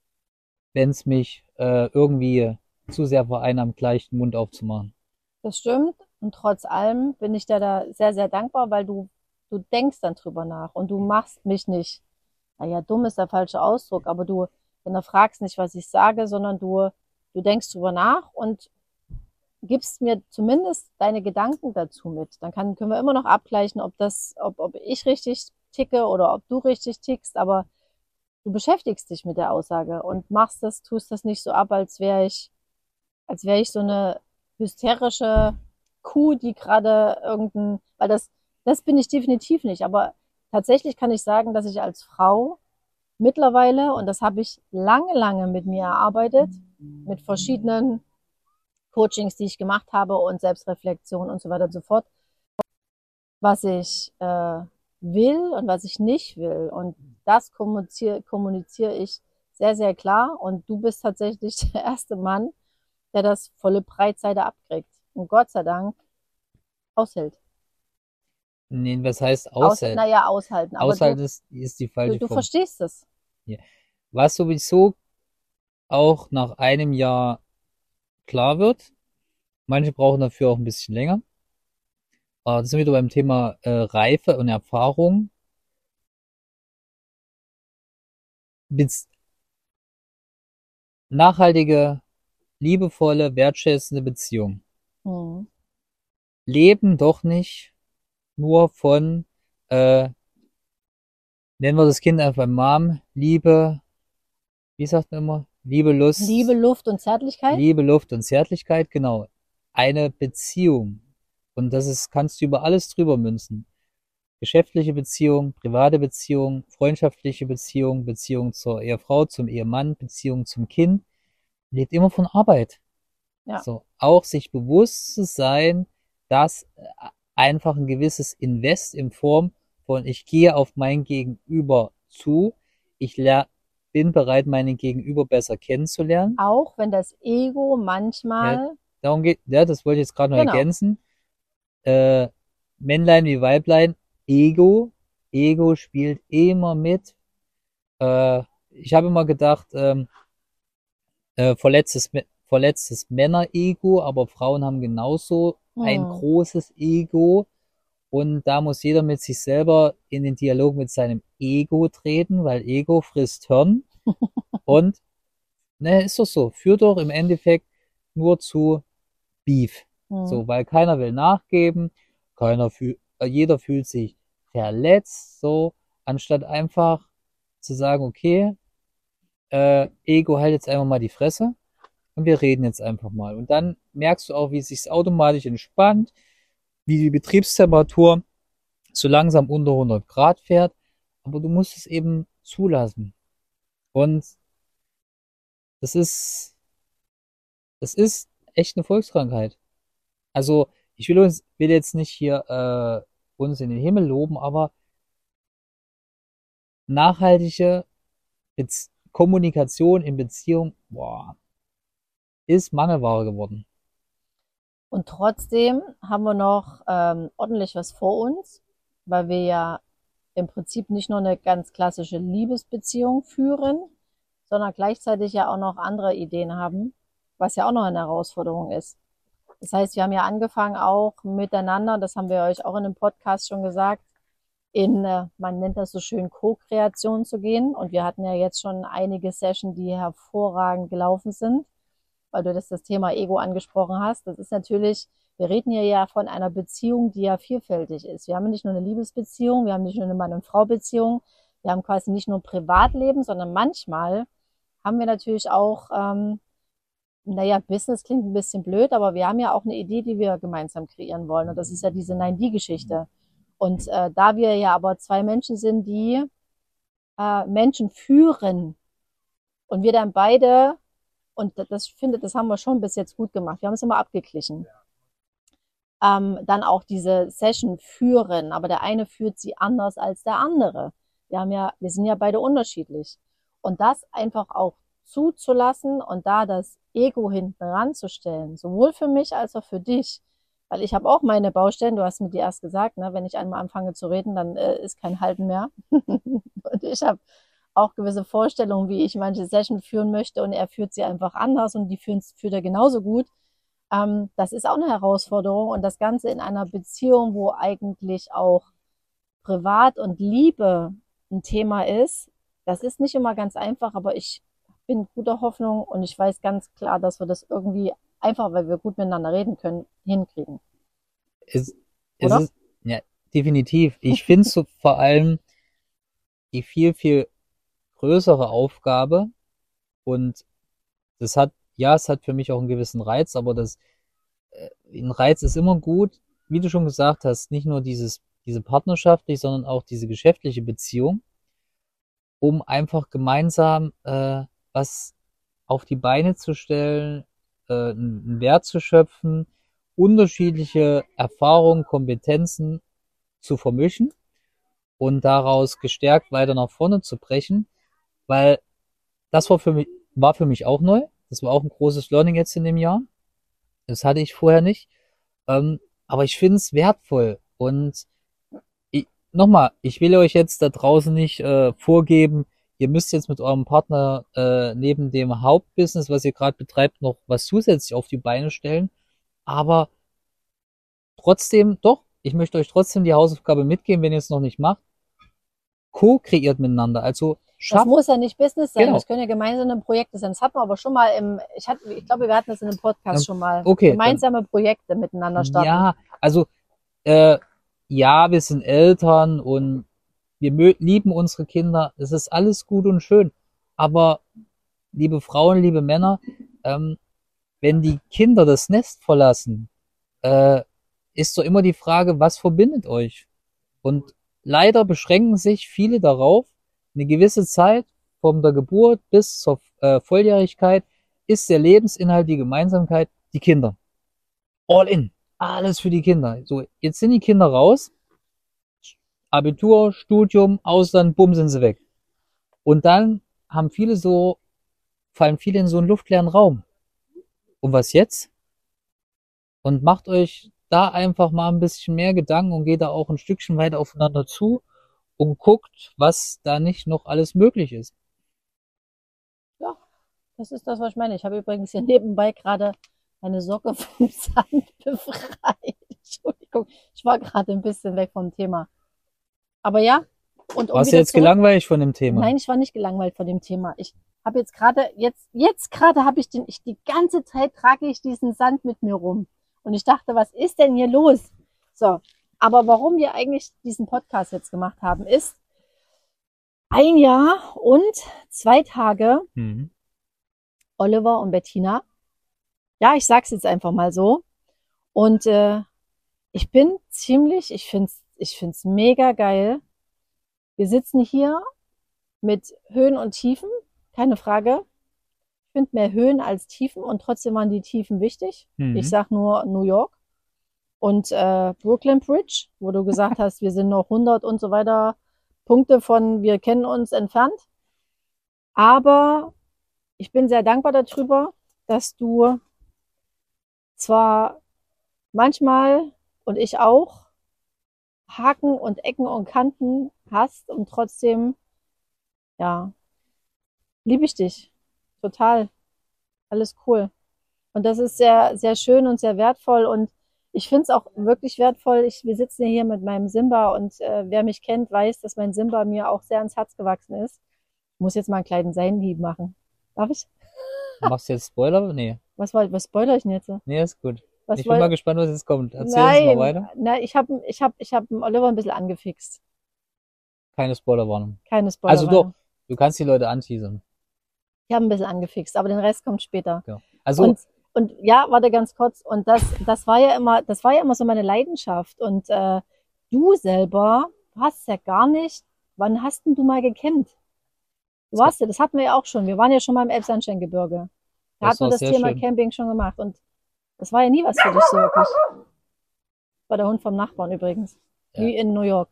wenn es mich äh, irgendwie zu sehr vereinnahmt, gleich den Mund aufzumachen. Das stimmt. Und trotz allem bin ich dir da sehr, sehr dankbar, weil du, du denkst dann drüber nach und du machst mich nicht, naja, dumm ist der falsche Ausdruck, aber du hinterfragst nicht, was ich sage, sondern du, du denkst drüber nach und gibst mir zumindest deine Gedanken dazu mit. Dann kann, können wir immer noch abgleichen, ob das, ob, ob ich richtig ticke oder ob du richtig tickst, aber du beschäftigst dich mit der Aussage und machst das, tust das nicht so ab, als wäre ich, als wäre ich so eine hysterische Kuh, die gerade irgendein, weil das, das bin ich definitiv nicht. Aber tatsächlich kann ich sagen, dass ich als Frau mittlerweile, und das habe ich lange, lange mit mir erarbeitet, mit verschiedenen Coachings, die ich gemacht habe und Selbstreflexion und so weiter und so fort, was ich äh, will und was ich nicht will. Und das kommuniziere, kommuniziere ich sehr, sehr klar. Und du bist tatsächlich der erste Mann, der das volle Breitseite abkriegt. Und Gott sei Dank aushält. Nee, was heißt Aus, aushalten? naja, aushalten. Aber Aushalten du, ist, ist die du, falsche du Form. verstehst es. Ja. Was sowieso auch nach einem Jahr klar wird, manche brauchen dafür auch ein bisschen länger. Aber das sind wir wieder beim Thema äh, Reife und Erfahrung. Bez nachhaltige, liebevolle, wertschätzende Beziehung Hm. leben doch nicht nur von, äh, nennen wir das Kind einfach Mom, Liebe, wie sagt man immer? Liebe, Lust, Liebe, Luft und Zärtlichkeit? Liebe, Luft und Zärtlichkeit, genau. Eine Beziehung. Und das ist, kannst du über alles drüber münzen. Geschäftliche Beziehung, private Beziehung, freundschaftliche Beziehung, Beziehung zur Ehefrau, zum Ehemann, Beziehung zum Kind, lebt immer von Arbeit. Ja. So, auch sich bewusst zu sein, dass einfach ein gewisses Invest in Form von ich gehe auf mein Gegenüber zu, ich ler bin bereit, meinen Gegenüber besser kennenzulernen. Auch wenn das Ego Ja, manchmal, darum geht, ja, das wollte ich jetzt gerade noch genau, ergänzen. Äh, Männlein wie Weiblein, Ego, Ego spielt immer mit. Äh, ich habe immer gedacht, ähm, äh, verletztes, verletztes Männer-Ego, aber Frauen haben genauso ein hm, großes Ego. Und da muss jeder mit sich selber in den Dialog mit seinem Ego treten, weil Ego frisst Hirn. Und, ne, ist doch so, führt doch im Endeffekt nur zu Beef. hm. So, weil keiner will nachgeben, keiner fühlt, jeder fühlt sich verletzt, so, anstatt einfach zu sagen, okay, äh, Ego, halt jetzt einfach mal die Fresse und wir reden jetzt einfach mal. Und dann merkst du auch, wie es sich automatisch entspannt, wie die Betriebstemperatur so langsam unter hundert Grad fährt, aber du musst es eben zulassen. Und das ist, das ist echt eine Volkskrankheit. Also, ich will uns, will jetzt nicht hier äh, uns in den Himmel loben, aber nachhaltige Bez Kommunikation in Beziehung, boah, ist Mangelware geworden. Und trotzdem haben wir noch ähm, ordentlich was vor uns, weil wir ja im Prinzip nicht nur eine ganz klassische Liebesbeziehung führen, sondern gleichzeitig ja auch noch andere Ideen haben, was ja auch noch eine Herausforderung ist. Das heißt, wir haben ja angefangen auch miteinander, das haben wir euch auch in dem Podcast schon gesagt, in, äh, man nennt das so schön, Co-Kreation zu gehen. Und wir hatten ja jetzt schon einige Sessions, die hervorragend gelaufen sind, weil du das, das Thema Ego angesprochen hast. Das ist natürlich, wir reden hier ja von einer Beziehung, die ja vielfältig ist. Wir haben nicht nur eine Liebesbeziehung, wir haben nicht nur eine Mann- und Frau-Beziehung, wir haben quasi nicht nur ein Privatleben, sondern manchmal haben wir natürlich auch, ähm, naja, Business klingt ein bisschen blöd, aber wir haben ja auch eine Idee, die wir gemeinsam kreieren wollen. Und das ist ja diese Nein-Die-Geschichte. Und äh, da wir ja aber zwei Menschen sind, die äh, Menschen führen und wir dann beide, und das finde, das haben wir schon bis jetzt gut gemacht, wir haben es immer abgeglichen, ähm, dann auch diese Session führen, aber der eine führt sie anders als der andere. Wir haben ja, wir sind ja beide unterschiedlich. Und das einfach auch zuzulassen und da das Ego hinten ranzustellen, sowohl für mich als auch für dich, weil ich habe auch meine Baustellen, du hast mir die erst gesagt, ne, wenn ich einmal anfange zu reden, dann äh, ist kein Halten mehr. Und ich habe auch gewisse Vorstellungen, wie ich manche Session führen möchte und er führt sie einfach anders und die führen, führt er genauso gut. Ähm, das ist auch eine Herausforderung und das Ganze in einer Beziehung, wo eigentlich auch Privat und Liebe ein Thema ist, das ist nicht immer ganz einfach, aber ich bin guter Hoffnung und ich weiß ganz klar, dass wir das irgendwie einfach, weil wir gut miteinander reden können, hinkriegen. Es, es Oder? ist, ja, definitiv. Ich finde so vor allem die viel, viel größere Aufgabe und das hat, ja, es hat für mich auch einen gewissen Reiz, aber das, äh, ein Reiz ist immer gut, wie du schon gesagt hast, nicht nur dieses, diese partnerschaftliche, sondern auch diese geschäftliche Beziehung, um einfach gemeinsam äh, was auf die Beine zu stellen, äh, einen Wert zu schöpfen, unterschiedliche Erfahrungen, Kompetenzen zu vermischen und daraus gestärkt weiter nach vorne zu brechen, weil das war für mich, war für mich auch neu. Das war auch ein großes Learning jetzt in dem Jahr. Das hatte ich vorher nicht. Ähm, aber ich finde es wertvoll. Und ich, nochmal, ich will euch jetzt da draußen nicht äh, vorgeben, ihr müsst jetzt mit eurem Partner äh, neben dem Hauptbusiness, was ihr gerade betreibt, noch was zusätzlich auf die Beine stellen. Aber trotzdem, doch, ich möchte euch trotzdem die Hausaufgabe mitgeben, wenn ihr es noch nicht macht. Co-kreiert miteinander. Also Das schafft, muss ja nicht Business sein, genau. das können ja gemeinsame Projekte sein. Das hatten wir aber schon mal im, ich hatte, ich glaube, wir hatten das in einem Podcast Ähm, schon mal. okay, Gemeinsame Projekte miteinander starten. Ja, also äh, ja, wir sind Eltern und wir mö lieben unsere Kinder. Es ist alles gut und schön. Aber liebe Frauen, liebe Männer, ähm, wenn die Kinder das Nest verlassen, äh, ist so immer die Frage, was verbindet euch? Und leider beschränken sich viele darauf, eine gewisse Zeit von der Geburt bis zur äh, Volljährigkeit ist der Lebensinhalt, die Gemeinsamkeit, die Kinder. All in. Alles für die Kinder. So, jetzt sind die Kinder raus. Abitur, Studium, Ausland, bumm, sind sie weg. Und dann haben viele so, fallen viele in so einen luftleeren Raum. Und was jetzt? Und macht euch da einfach mal ein bisschen mehr Gedanken und geht da auch ein Stückchen weiter aufeinander zu und guckt, was da nicht noch alles möglich ist. Ja, das ist das, was ich meine. Ich habe übrigens hier nebenbei gerade eine Socke vom Sand befreit. Entschuldigung, ich war gerade ein bisschen weg vom Thema. Aber ja, und um Warst du wieder jetzt zurück. gelangweilt von dem Thema? Nein, ich war nicht gelangweilt von dem Thema. Ich habe jetzt gerade, jetzt, jetzt gerade habe ich den, ich, die ganze Zeit trage ich diesen Sand mit mir rum. Und ich dachte, was ist denn hier los? So, aber warum wir eigentlich diesen Podcast jetzt gemacht haben, ist ein Jahr und zwei Tage Mhm. Oliver und Bettina. Ja, ich sag's jetzt einfach mal so. Und äh, ich bin ziemlich, ich find's, ich find's mega geil. Wir sitzen hier mit Höhen und Tiefen, keine Frage. Ich finde mehr Höhen als Tiefen und trotzdem waren die Tiefen wichtig. Mhm. Ich sag nur New York und äh, Brooklyn Bridge, wo du gesagt hast, wir sind noch hundert und so weiter Punkte von wir kennen uns entfernt. Aber ich bin sehr dankbar darüber, dass du zwar manchmal und ich auch Haken und Ecken und Kanten hast und trotzdem, ja, liebe ich dich. Total. Alles cool. Und das ist sehr, sehr schön und sehr wertvoll. Und ich finde es auch wirklich wertvoll. Ich, wir sitzen hier mit meinem Simba und äh, wer mich kennt, weiß, dass mein Simba mir auch sehr ans Herz gewachsen ist. Ich muss jetzt mal einen kleinen Seitenhieb machen. Darf ich? Machst du jetzt Spoiler? Nee. Was, war, was spoilere ich denn jetzt? Nee, ist gut. Was Ich bin woll- mal gespannt, was jetzt kommt. Erzähl uns mal Nein, weiter. nein, ich habe ich hab, ich hab Oliver ein bisschen angefixt. Keine Spoilerwarnung. Keine Spoiler. Also doch, du kannst die Leute anteasern. Ich habe ein bisschen angefixt, aber den Rest kommt später. Ja. Also, Und, und ja, warte ganz kurz. Und das, das war ja immer, das war ja immer so meine Leidenschaft. Und äh, du selber hast ja gar nicht. Wann hast denn du mal gecampt? Du Das warst ja, das hatten wir ja auch schon. Wir waren ja schon mal im Elbsandsteingebirge. Da Das hatten wir war das sehr Thema schön. Camping schon gemacht. Und das war ja nie was für dich so wirklich. War der Hund vom Nachbarn übrigens. Ja. Wie in New York.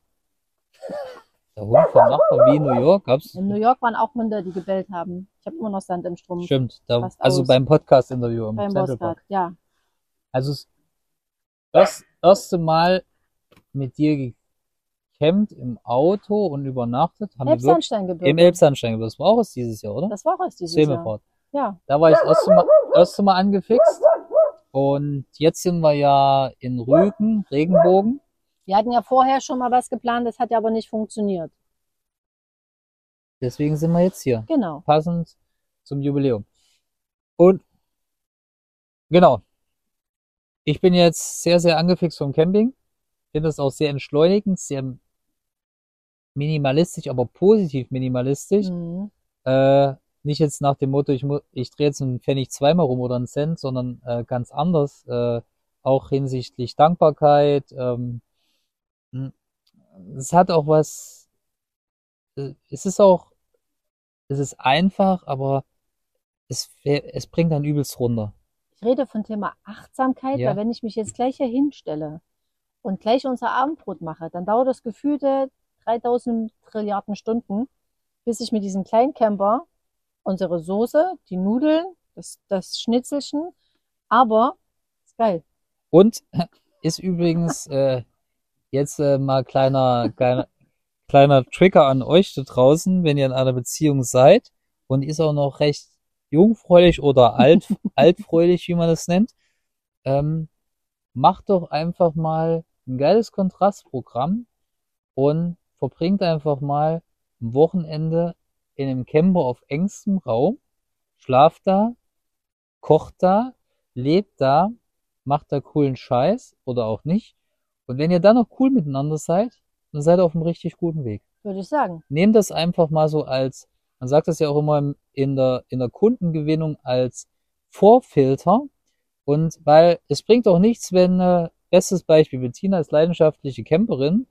der Hund vom Nachbarn, wie in New York, gab's. In New York waren auch Hunde, die gebellt haben. Ich habe immer noch Sand im Strumpf. Stimmt. Da, Fast also aus. beim Podcast-Interview im Beim Central Bosgard, Park. ja. Also das erste Mal mit dir gecampt im Auto und übernachtet. Haben wir wirklich im Elbsandsteingebirge. Elbsandsteingebirge. Das war auch erst dieses Jahr, oder? Das war es dieses Jahr. Seemefahrt. Ja. Da war ich das erste Mal, erste Mal angefixt. Und jetzt sind wir ja in Rügen, Regenbogen. Wir hatten ja vorher schon mal was geplant, das hat ja aber nicht funktioniert. Deswegen sind wir jetzt hier. Genau. Passend zum Jubiläum. Und genau. Ich bin jetzt sehr, sehr angefixt vom Camping. Finde das auch sehr entschleunigend, sehr minimalistisch, aber positiv minimalistisch. Mhm. Äh, nicht jetzt nach dem Motto, ich, mu- ich drehe jetzt einen Pfennig zweimal rum oder einen Cent, sondern äh, ganz anders. Äh, auch hinsichtlich Dankbarkeit. Ähm, mh, es hat auch was, äh, es ist auch, es ist einfach, aber es, fä- es bringt einen übelst runter. Ich rede von Thema Achtsamkeit, Ja. weil wenn ich mich jetzt gleich hier hinstelle und gleich unser Abendbrot mache, dann dauert das gefühlte dreitausend Trilliarden Stunden, bis ich mit diesem kleinen Camper unsere Soße, die Nudeln, das, das Schnitzelchen, aber ist geil. Und ist übrigens äh, jetzt äh, mal kleiner, kleiner, kleiner Trigger an euch da draußen, wenn ihr in einer Beziehung seid und ist auch noch recht jungfräulich oder alt, altfräulich, wie man das nennt. Ähm, macht doch einfach mal ein geiles Kontrastprogramm und verbringt einfach mal ein Wochenende in einem Camper auf engstem Raum, schlaft da, kocht da, lebt da, macht da coolen Scheiß oder auch nicht. Und wenn ihr dann noch cool miteinander seid, dann seid ihr auf einem richtig guten Weg. Würde ich sagen. Nehmt das einfach mal so als, man sagt das ja auch immer im- in der, in der Kundengewinnung als Vorfilter. Und weil es bringt auch nichts, wenn, äh, bestes Beispiel, Bettina ist leidenschaftliche Camperin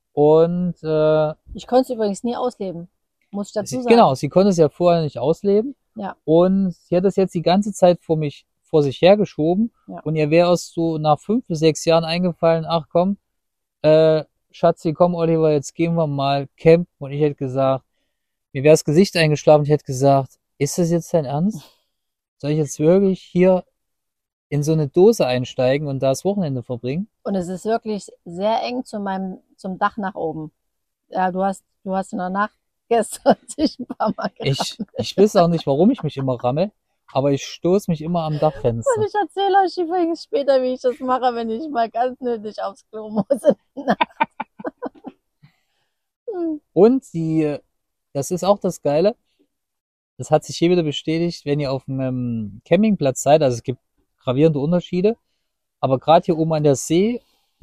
und äh, Ich konnte es übrigens nie ausleben, muss ich dazu sie, sagen. genau, sie konnte es ja vorher nicht ausleben Ja. und sie hat es jetzt die ganze Zeit vor mich, vor sich hergeschoben Ja. und ihr wäre erst so nach fünf bis sechs Jahren eingefallen, ach komm, äh, Schatzi, komm Oliver, jetzt gehen wir mal campen und ich hätte gesagt, mir wäre das Gesicht eingeschlafen, ich hätte gesagt, ist das jetzt dein Ernst? Soll ich jetzt wirklich hier in so eine Dose einsteigen und da das Wochenende verbringen? Und es ist wirklich sehr eng zu meinem, zum Dach nach oben. Ja, du hast, du hast in der Nacht gestern dich ein paar Mal Ich, gerammelt. ich weiß auch nicht, warum ich mich immer rammel, aber ich stoße mich immer am Und Dachfenster. ich erzähle euch übrigens später, wie ich das mache, wenn ich mal ganz nötig aufs Klo muss. Hm. Und die, das ist auch das Geile, das hat sich hier wieder bestätigt, wenn ihr auf einem Campingplatz seid, also es gibt gravierende Unterschiede, aber gerade hier oben an der See,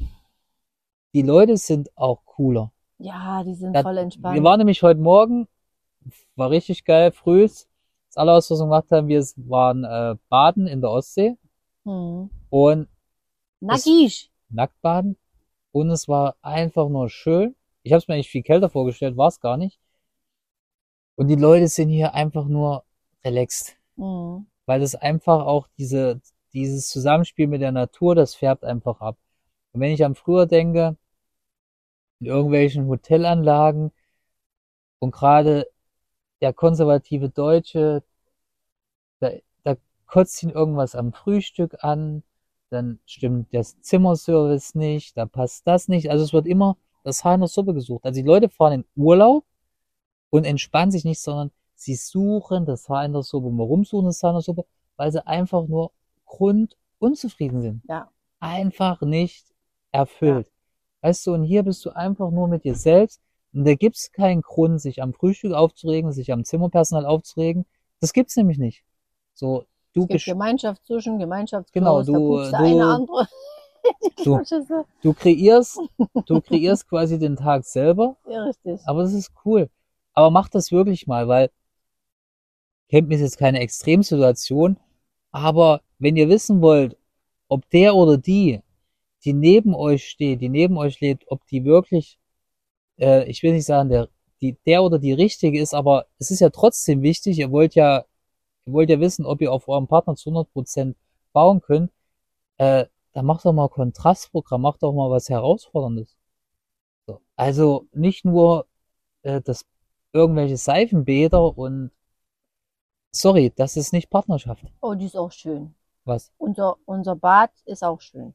die Leute sind auch cooler. Ja, die sind Da, voll wir entspannt. waren nämlich heute Morgen, war richtig geil, früh. Das allererste, was wir gemacht haben, wir waren äh, baden in der Ostsee Hm. und Nackig. nackt baden und es war einfach nur schön. Ich habe es mir eigentlich viel kälter vorgestellt, war es gar nicht. Und die Leute sind hier einfach nur relaxed, Hm. weil das einfach auch diese, dieses Zusammenspiel mit der Natur, das färbt einfach ab. Und wenn ich an früher denke, in irgendwelchen Hotelanlagen und gerade der konservative Deutsche, da, da kotzt ihn irgendwas am Frühstück an, dann stimmt der Zimmerservice nicht, da passt das nicht. Also es wird immer das Haar in der Suppe gesucht. Also die Leute fahren in Urlaub und entspannen sich nicht, sondern sie suchen das Haar in der Suppe. Warum suchen das Haar in der Suppe? Weil sie einfach nur grundunzufrieden sind. Ja. Einfach nicht erfüllt. Weißt du, und hier bist du einfach nur mit dir selbst. Und da gibt's keinen Grund, sich am Frühstück aufzuregen, sich am Zimmerpersonal aufzuregen. Das gibt's nämlich nicht. So, du Es gibt bist, Gemeinschaft zwischen Gemeinschaftsklos, genau, da du, pupst der eine du, andere. du, Schüsse. du kreierst, du kreierst quasi den Tag selber, Ja, richtig. aber das ist cool. Aber mach das wirklich mal, weil Campen ist jetzt keine Extremsituation, aber wenn ihr wissen wollt, ob der oder die, die neben euch steht, die neben euch lebt, ob die wirklich, äh, ich will nicht sagen, der, die, der oder die richtige ist, aber es ist ja trotzdem wichtig, ihr wollt ja, ihr wollt ja wissen, ob ihr auf eurem Partner zu hundert Prozent bauen könnt, äh, dann macht doch mal ein Kontrastprogramm, macht doch mal was Herausforderndes. So. Also nicht nur äh, das irgendwelche Seifenbäder und sorry, das ist nicht Partnerschaft. Oh, die ist auch schön. Was? Unser, unser Bad ist auch schön.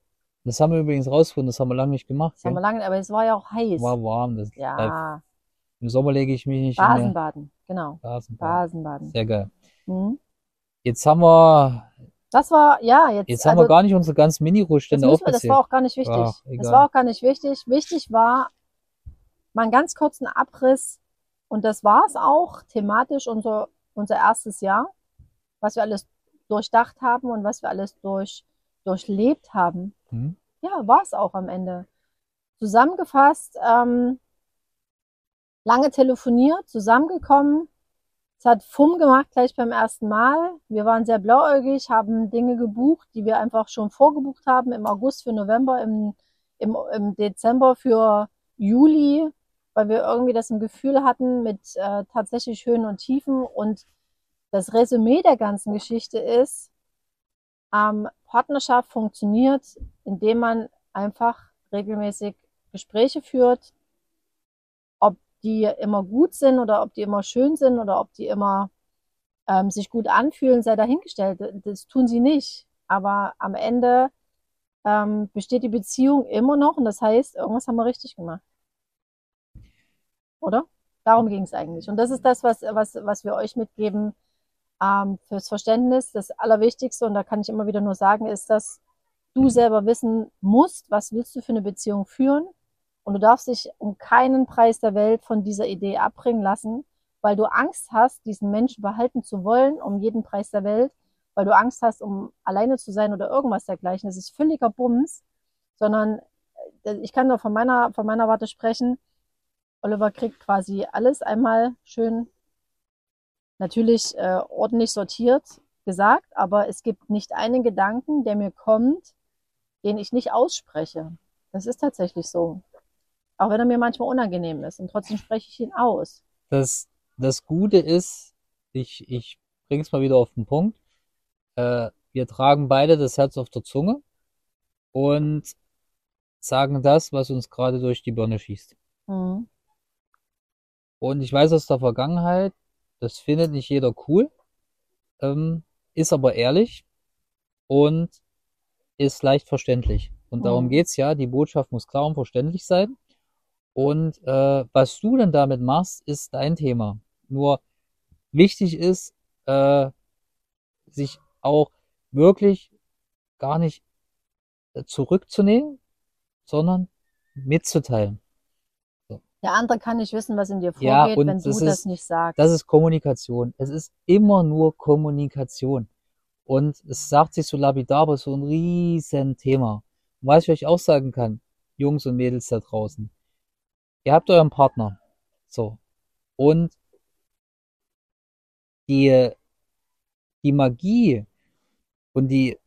Das haben wir übrigens rausgefunden, das haben wir lange nicht gemacht. Das haben wir Gell? lange, aber es war ja auch heiß. War warm. Das, äh, Ja, Im Sommer lege ich mich nicht mehr Basenbaden, genau. Basenbaden. Basenbaden. Sehr geil. Mhm. Jetzt haben wir, Das war, ja, jetzt, jetzt haben wir also gar nicht unsere ganzen das Mini-Ruhestände müssen wir, das war aufgezählt. auch gar nicht wichtig. Ach, Das egal. war auch gar nicht wichtig. Wichtig war mal einen ganz kurzen Abriss und das war es auch thematisch unser, unser erstes Jahr, was wir alles durchdacht haben und was wir alles durch, durchlebt haben. Hm? Ja, war es auch am Ende. Zusammengefasst, ähm, lange telefoniert, zusammengekommen. Es hat Fumm gemacht gleich beim ersten Mal. Wir waren sehr blauäugig, haben Dinge gebucht, die wir einfach schon vorgebucht haben, im August für November, im, im, im Dezember für Juli, weil wir irgendwie das im Gefühl hatten mit äh, tatsächlich Höhen und Tiefen. Und das Resümee der ganzen Geschichte ist, ähm, Partnerschaft funktioniert, indem man einfach regelmäßig Gespräche führt, ob die immer gut sind oder ob die immer schön sind oder ob die immer ähm, sich gut anfühlen, sei dahingestellt. Das tun sie nicht. Aber am Ende ähm, besteht die Beziehung immer noch und das heißt, irgendwas haben wir richtig gemacht. Oder? Darum ging es eigentlich. Und das ist das, was, was, was wir euch mitgeben ähm, fürs Verständnis. Das Allerwichtigste, und da kann ich immer wieder nur sagen, ist, dass du selber wissen musst, was willst du für eine Beziehung führen. Und du darfst dich um keinen Preis der Welt von dieser Idee abbringen lassen, weil du Angst hast, diesen Menschen behalten zu wollen, um jeden Preis der Welt, weil du Angst hast, um alleine zu sein oder irgendwas dergleichen. Das ist völliger Bums, sondern ich kann nur von meiner, von meiner Warte sprechen. Oliver kriegt quasi alles einmal schön, natürlich äh, ordentlich sortiert gesagt, aber es gibt nicht einen Gedanken, der mir kommt, den ich nicht ausspreche. Das ist tatsächlich so. Auch wenn er mir manchmal unangenehm ist und trotzdem spreche ich ihn aus. Das, das Gute ist, ich, ich bringe es mal wieder auf den Punkt. Äh, wir tragen beide das Herz auf der Zunge und sagen das, was uns gerade durch die Birne schießt. Mhm. Und ich weiß aus der Vergangenheit, das findet nicht jeder cool, ähm, ist aber ehrlich und ist leicht verständlich. Und darum Mhm. geht's ja, die Botschaft muss klar und verständlich sein. Und äh, was du denn damit machst, ist dein Thema. Nur wichtig ist, äh, sich auch wirklich gar nicht äh, zurückzunehmen, sondern mitzuteilen. So. Der andere kann nicht wissen, was in dir Ja, vorgeht, und wenn du das das ist, nicht sagst. das ist Kommunikation. Es ist immer nur Kommunikation. Und es sagt sich so lapidar, aber so ein riesen Thema. Und was ich euch auch sagen kann, Jungs und Mädels da draußen, ihr habt euren Partner. So. Und die, die Magie und die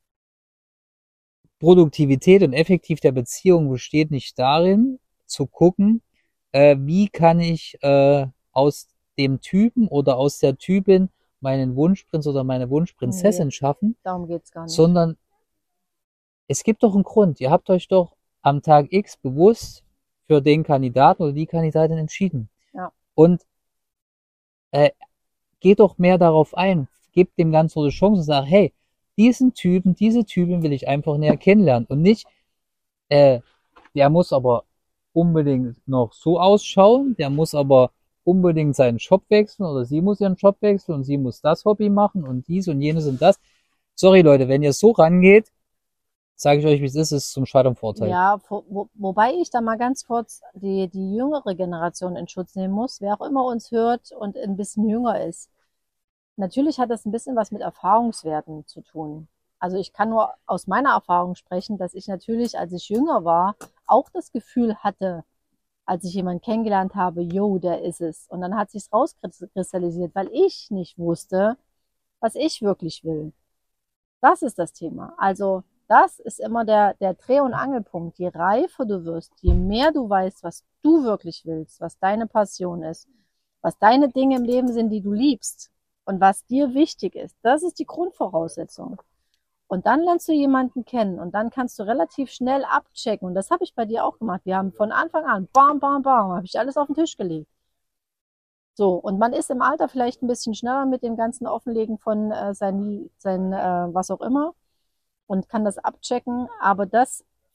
Produktivität und effektiv der Beziehung besteht nicht darin, zu gucken, äh, wie kann ich äh, aus dem Typen oder aus der Typin meinen Wunschprinz oder meine Wunschprinzessin Nee, schaffen, darum geht's gar nicht. sondern es gibt doch einen Grund. Ihr habt euch doch am Tag X bewusst für den Kandidaten oder die Kandidatin entschieden. Ja. Und äh, geht doch mehr darauf ein. Gebt dem Ganzen eine Chance und sagt, hey, diesen Typen, diese Typen will ich einfach näher kennenlernen. Und nicht, äh, der muss aber unbedingt noch so ausschauen, der muss aber unbedingt seinen Job wechseln oder sie muss ihren Job wechseln und sie muss das Hobby machen und dies und jenes und das. Sorry Leute, wenn ihr so rangeht, sage ich euch, wie es ist, ist es zum Scheitern verurteilt. Ja, wo, wo, wobei ich da mal ganz kurz die, die jüngere Generation in Schutz nehmen muss, wer auch immer uns hört und ein bisschen jünger ist. Natürlich hat das ein bisschen was mit Erfahrungswerten zu tun. Also ich kann nur aus meiner Erfahrung sprechen, dass ich natürlich, als ich jünger war, auch das Gefühl hatte, als ich jemanden kennengelernt habe, yo, der ist es. Und dann hat sich's rauskristallisiert, weil ich nicht wusste, was ich wirklich will. Das ist das Thema. Also das ist immer der, der Dreh- und Angelpunkt. Je reifer du wirst, je mehr du weißt, was du wirklich willst, was deine Passion ist, was deine Dinge im Leben sind, die du liebst und was dir wichtig ist, das ist die Grundvoraussetzung. Und dann lernst du jemanden kennen und dann kannst du relativ schnell abchecken. Und das habe ich bei dir auch gemacht. Wir haben von Anfang an, bam, bam, bam, habe ich alles auf den Tisch gelegt. So, und man ist im Alter vielleicht ein bisschen schneller mit dem ganzen Offenlegen von äh, sein, sein äh, was auch immer und kann das abchecken. Aber das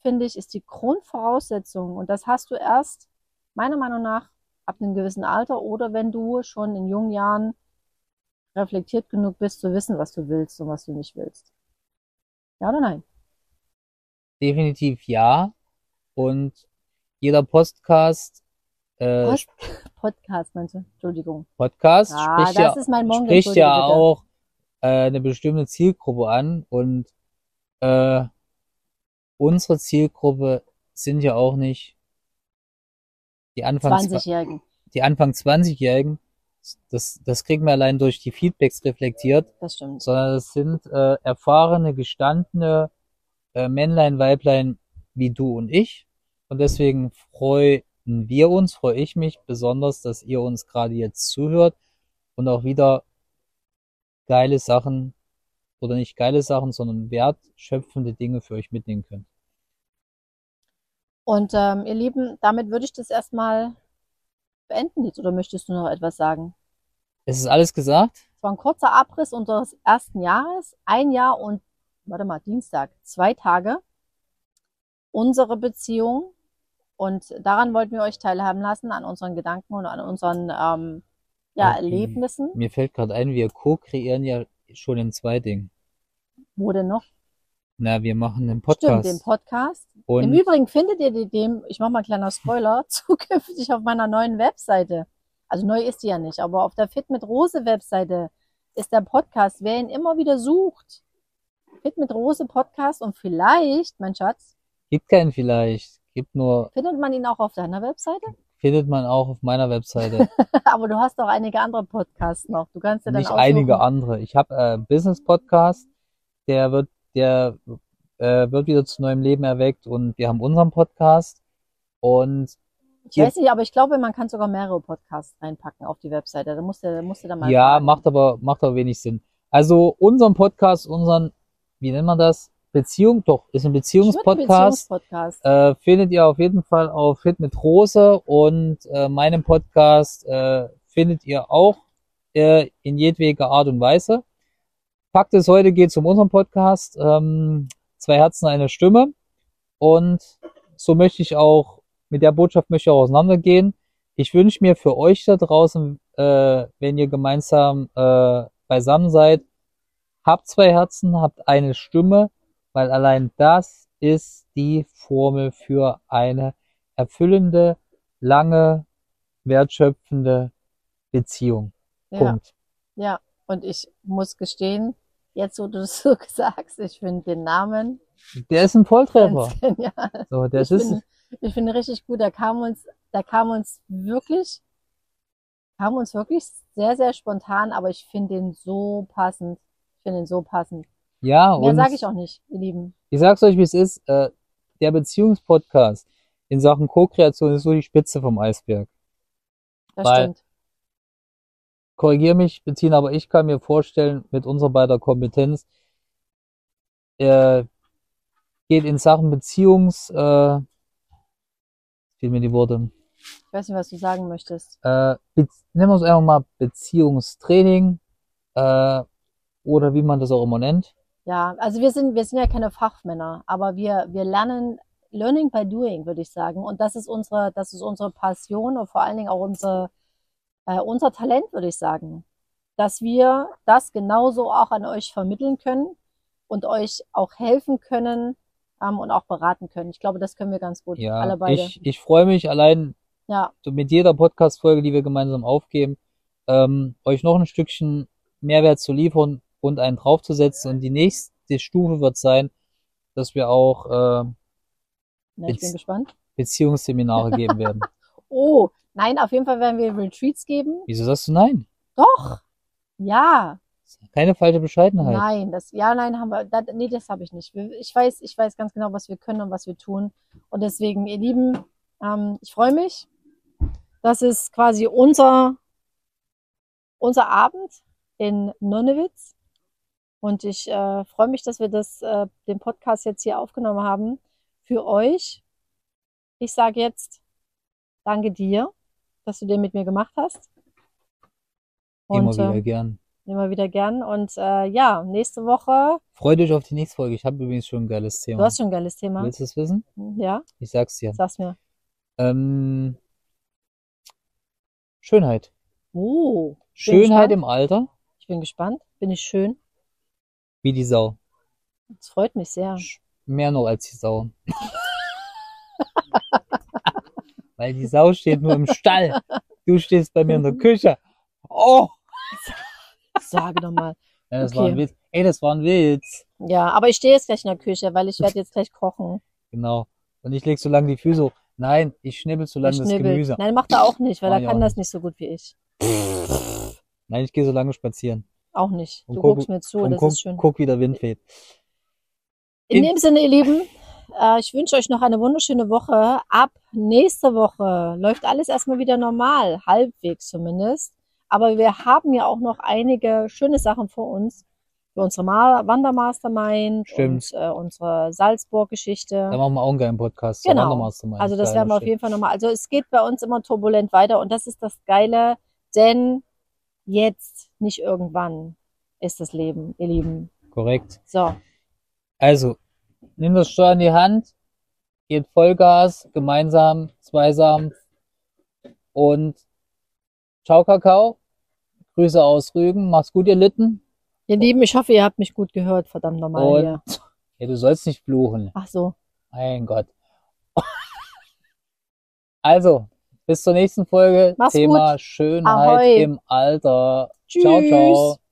finde ich, ist die Grundvoraussetzung, und das hast du erst meiner Meinung nach ab einem gewissen Alter oder wenn du schon in jungen Jahren reflektiert genug bist, zu wissen, was du willst und was du nicht willst. Ja oder nein? Definitiv ja. Und jeder Podcast, äh, Post Podcast, meinst du? Entschuldigung. Podcast Ja, spricht das ja, ist mein Monk, spricht entschuldige ja bitte. auch äh, eine bestimmte Zielgruppe an. Und äh, unsere Zielgruppe sind ja auch nicht die Anfang, zwanzigjährigen. die Anfang zwanzig-Jährigen. Das, das kriegen wir allein durch die Feedbacks reflektiert, Das stimmt. sondern es sind äh, erfahrene, gestandene äh, Männlein, Weiblein wie du und ich. Und deswegen freuen wir uns, freue ich mich besonders, dass ihr uns gerade jetzt zuhört und auch wieder geile Sachen oder nicht geile Sachen, sondern wertschöpfende Dinge für euch mitnehmen könnt. Und ähm, ihr Lieben, damit würde ich das erstmal beenden jetzt. Oder möchtest du noch etwas sagen? Es ist alles gesagt. Es war ein kurzer Abriss unseres ersten Jahres. Ein Jahr und, warte mal, Dienstag, zwei Tage. Unsere Beziehung. Und daran wollten wir euch teilhaben lassen, an unseren Gedanken und an unseren ähm, ja, Äh, Erlebnissen. Mir fällt gerade ein, wir co-kreieren ja schon in zwei Dingen. Wo denn noch? Na, wir machen einen Stimmt, den Podcast. Podcast. Im Und Übrigen findet ihr die- dem, ich mache mal ein kleiner Spoiler, zukünftig auf meiner neuen Webseite. Also neu ist die ja nicht, aber auf der Fit mit Rose Webseite ist der Podcast, wer ihn immer wieder sucht. Fit mit Rose Podcast und vielleicht, mein Schatz, gibt keinen vielleicht. Gibt nur, findet man ihn auch auf deiner Webseite? findet man auch auf meiner Webseite. Aber du hast auch einige andere Podcasts noch. Du kannst dir dann Nicht aussuchen. einige andere. Ich habe äh, einen Business-Podcast, der wird, der äh, wird wieder zu neuem Leben erweckt und wir haben unseren Podcast und Ich ihr, weiß nicht, aber ich glaube, man kann sogar mehrere Podcasts reinpacken auf die Webseite. Da musst du, da musst du dann mal ja, fragen. macht aber, macht aber wenig Sinn. Also unseren Podcast, unseren, wie nennt man das? Beziehung, doch, ist ein Beziehungspodcast. Beziehungspodcast. Äh, findet ihr auf jeden Fall auf Fit mit Rose und äh, meinem Podcast äh, findet ihr auch äh, in jedweder Art und Weise. Fakt ist, heute geht es um unseren Podcast. Ähm, zwei Herzen, eine Stimme. Und so möchte ich auch, mit der Botschaft möchte ich auch auseinandergehen. Ich wünsche mir für euch da draußen, äh, wenn ihr gemeinsam äh, beisammen seid, habt zwei Herzen, habt eine Stimme, weil allein das ist die Formel für eine erfüllende, lange, wertschöpfende Beziehung. Ja, Punkt. ja. Und ich muss gestehen, jetzt wo du das so sagst, ich finde den Namen Der ist ein Volltreffer. ganz genial. So, Ich das ist, finde, ich finde richtig gut. Der kam uns, der kam uns wirklich, kam uns wirklich sehr, sehr spontan, aber ich finde den so passend. Ich finde ihn so passend. ja, Mehr und sage ich auch nicht, ihr Lieben. ich sag's euch, wie es ist, äh, der Beziehungspodcast in Sachen Co-Kreation ist so die Spitze vom Eisberg. Das Weil, stimmt. korrigier mich, Bettina, aber ich kann mir vorstellen, mit unserer beider Kompetenz, äh, geht in Sachen Beziehungs, äh, fehlen mir die Worte, Ich weiß nicht, was du sagen möchtest. äh, Be nennen wir es einfach mal Beziehungstraining, äh, oder wie man das auch immer nennt. Ja, also wir sind, wir sind ja keine Fachmänner, aber wir, wir lernen, learning by doing, würde ich sagen. Und das ist unsere, das ist unsere Passion und vor allen Dingen auch unsere, äh, unser Talent, würde ich sagen. Dass wir das genauso auch an euch vermitteln können und euch auch helfen können, ähm, und auch beraten können. Ich glaube, das können wir ganz gut, Ja, alle beide. ich, ich freue mich allein Ja, so mit jeder Podcast-Folge, die wir gemeinsam aufgeben, ähm, euch noch ein Stückchen Mehrwert zu liefern und einen draufzusetzen. Und die nächste Stufe wird sein, dass wir auch äh, ja, ich bin Bezie gespannt. Beziehungsseminare geben werden. Oh, nein, auf jeden Fall werden wir Retreats geben. Wieso sagst du nein? Doch, ja. Keine falsche Bescheidenheit. Nein, das, ja, nein, haben wir, das, nee, das habe ich nicht. Wir- Ich weiß, ich weiß ganz genau, was wir können und was wir tun. Und deswegen, ihr Lieben, ähm, ich freue mich. Das ist quasi unser, unser Abend in Nonnewitz. Und ich äh, freue mich, dass wir das, äh, den Podcast jetzt hier aufgenommen haben für euch. Ich sage jetzt danke dir, dass du den mit mir gemacht hast. Immer Und wieder ähm, gern. immer wieder gern. Und äh, ja, nächste Woche, Freut euch auf die nächste Folge. Ich habe übrigens schon ein geiles du Thema. hast schon ein geiles Thema. Willst du es wissen? Ja, Ich sag's dir. sag's mir. Ähm, Schönheit. Oh, bin Schönheit gespannt. im Alter, Ich bin gespannt. Bin ich schön? wie die Sau. Das freut mich sehr. Mehr noch als die Sau. Weil die Sau steht nur im Stall. Du stehst bei mir in der Küche. Oh! Sage doch mal. Ja, das Okay. war ein Witz. Ey, das war ein Witz. Ja, aber ich stehe jetzt gleich in der Küche, weil ich werde jetzt gleich kochen. Genau. Und ich leg so lange die Füße hoch. Nein, ich schnibbel so lange Ich das schnibbel. Gemüse. Nein, macht er auch nicht, weil Mach er ich kann auch das nicht. nicht so gut wie ich. Nein, ich gehe so lange spazieren. Auch nicht. Und Du guck- guckst mir zu, Und das guck, ist schön. guck, wie der Wind weht. In In- dem Sinne, ihr Lieben, äh, ich wünsche euch noch eine wunderschöne Woche. Ab nächste Woche läuft alles erstmal wieder normal, halbwegs zumindest. Aber wir haben ja auch noch einige schöne Sachen vor uns. Für unsere Ma Wandermastermind Stimmt. und äh, unsere Salzburg-Geschichte. Da machen wir auch einen geilen Podcast. zur Genau. Wandermastermind. Also das Geil, werden wir auf shit. jeden Fall nochmal. Also es geht bei uns immer turbulent weiter und das ist das Geile, denn jetzt, nicht irgendwann, ist das Leben, ihr Lieben. Korrekt. So, Also, nimm das Steuer in die Hand, geht Vollgas, gemeinsam, zweisam und ciao, Kakao. Grüße aus Rügen. Mach's gut, ihr Litten. ihr Lieben, ich hoffe, ihr habt mich gut gehört, verdammt nochmal Und, hier. ja, du sollst nicht fluchen. Ach so. Mein Gott. Also, bis zur nächsten Folge. Mach's Thema gut. Schönheit Ahoi. im Alter. Tschüss. Ciao, ciao.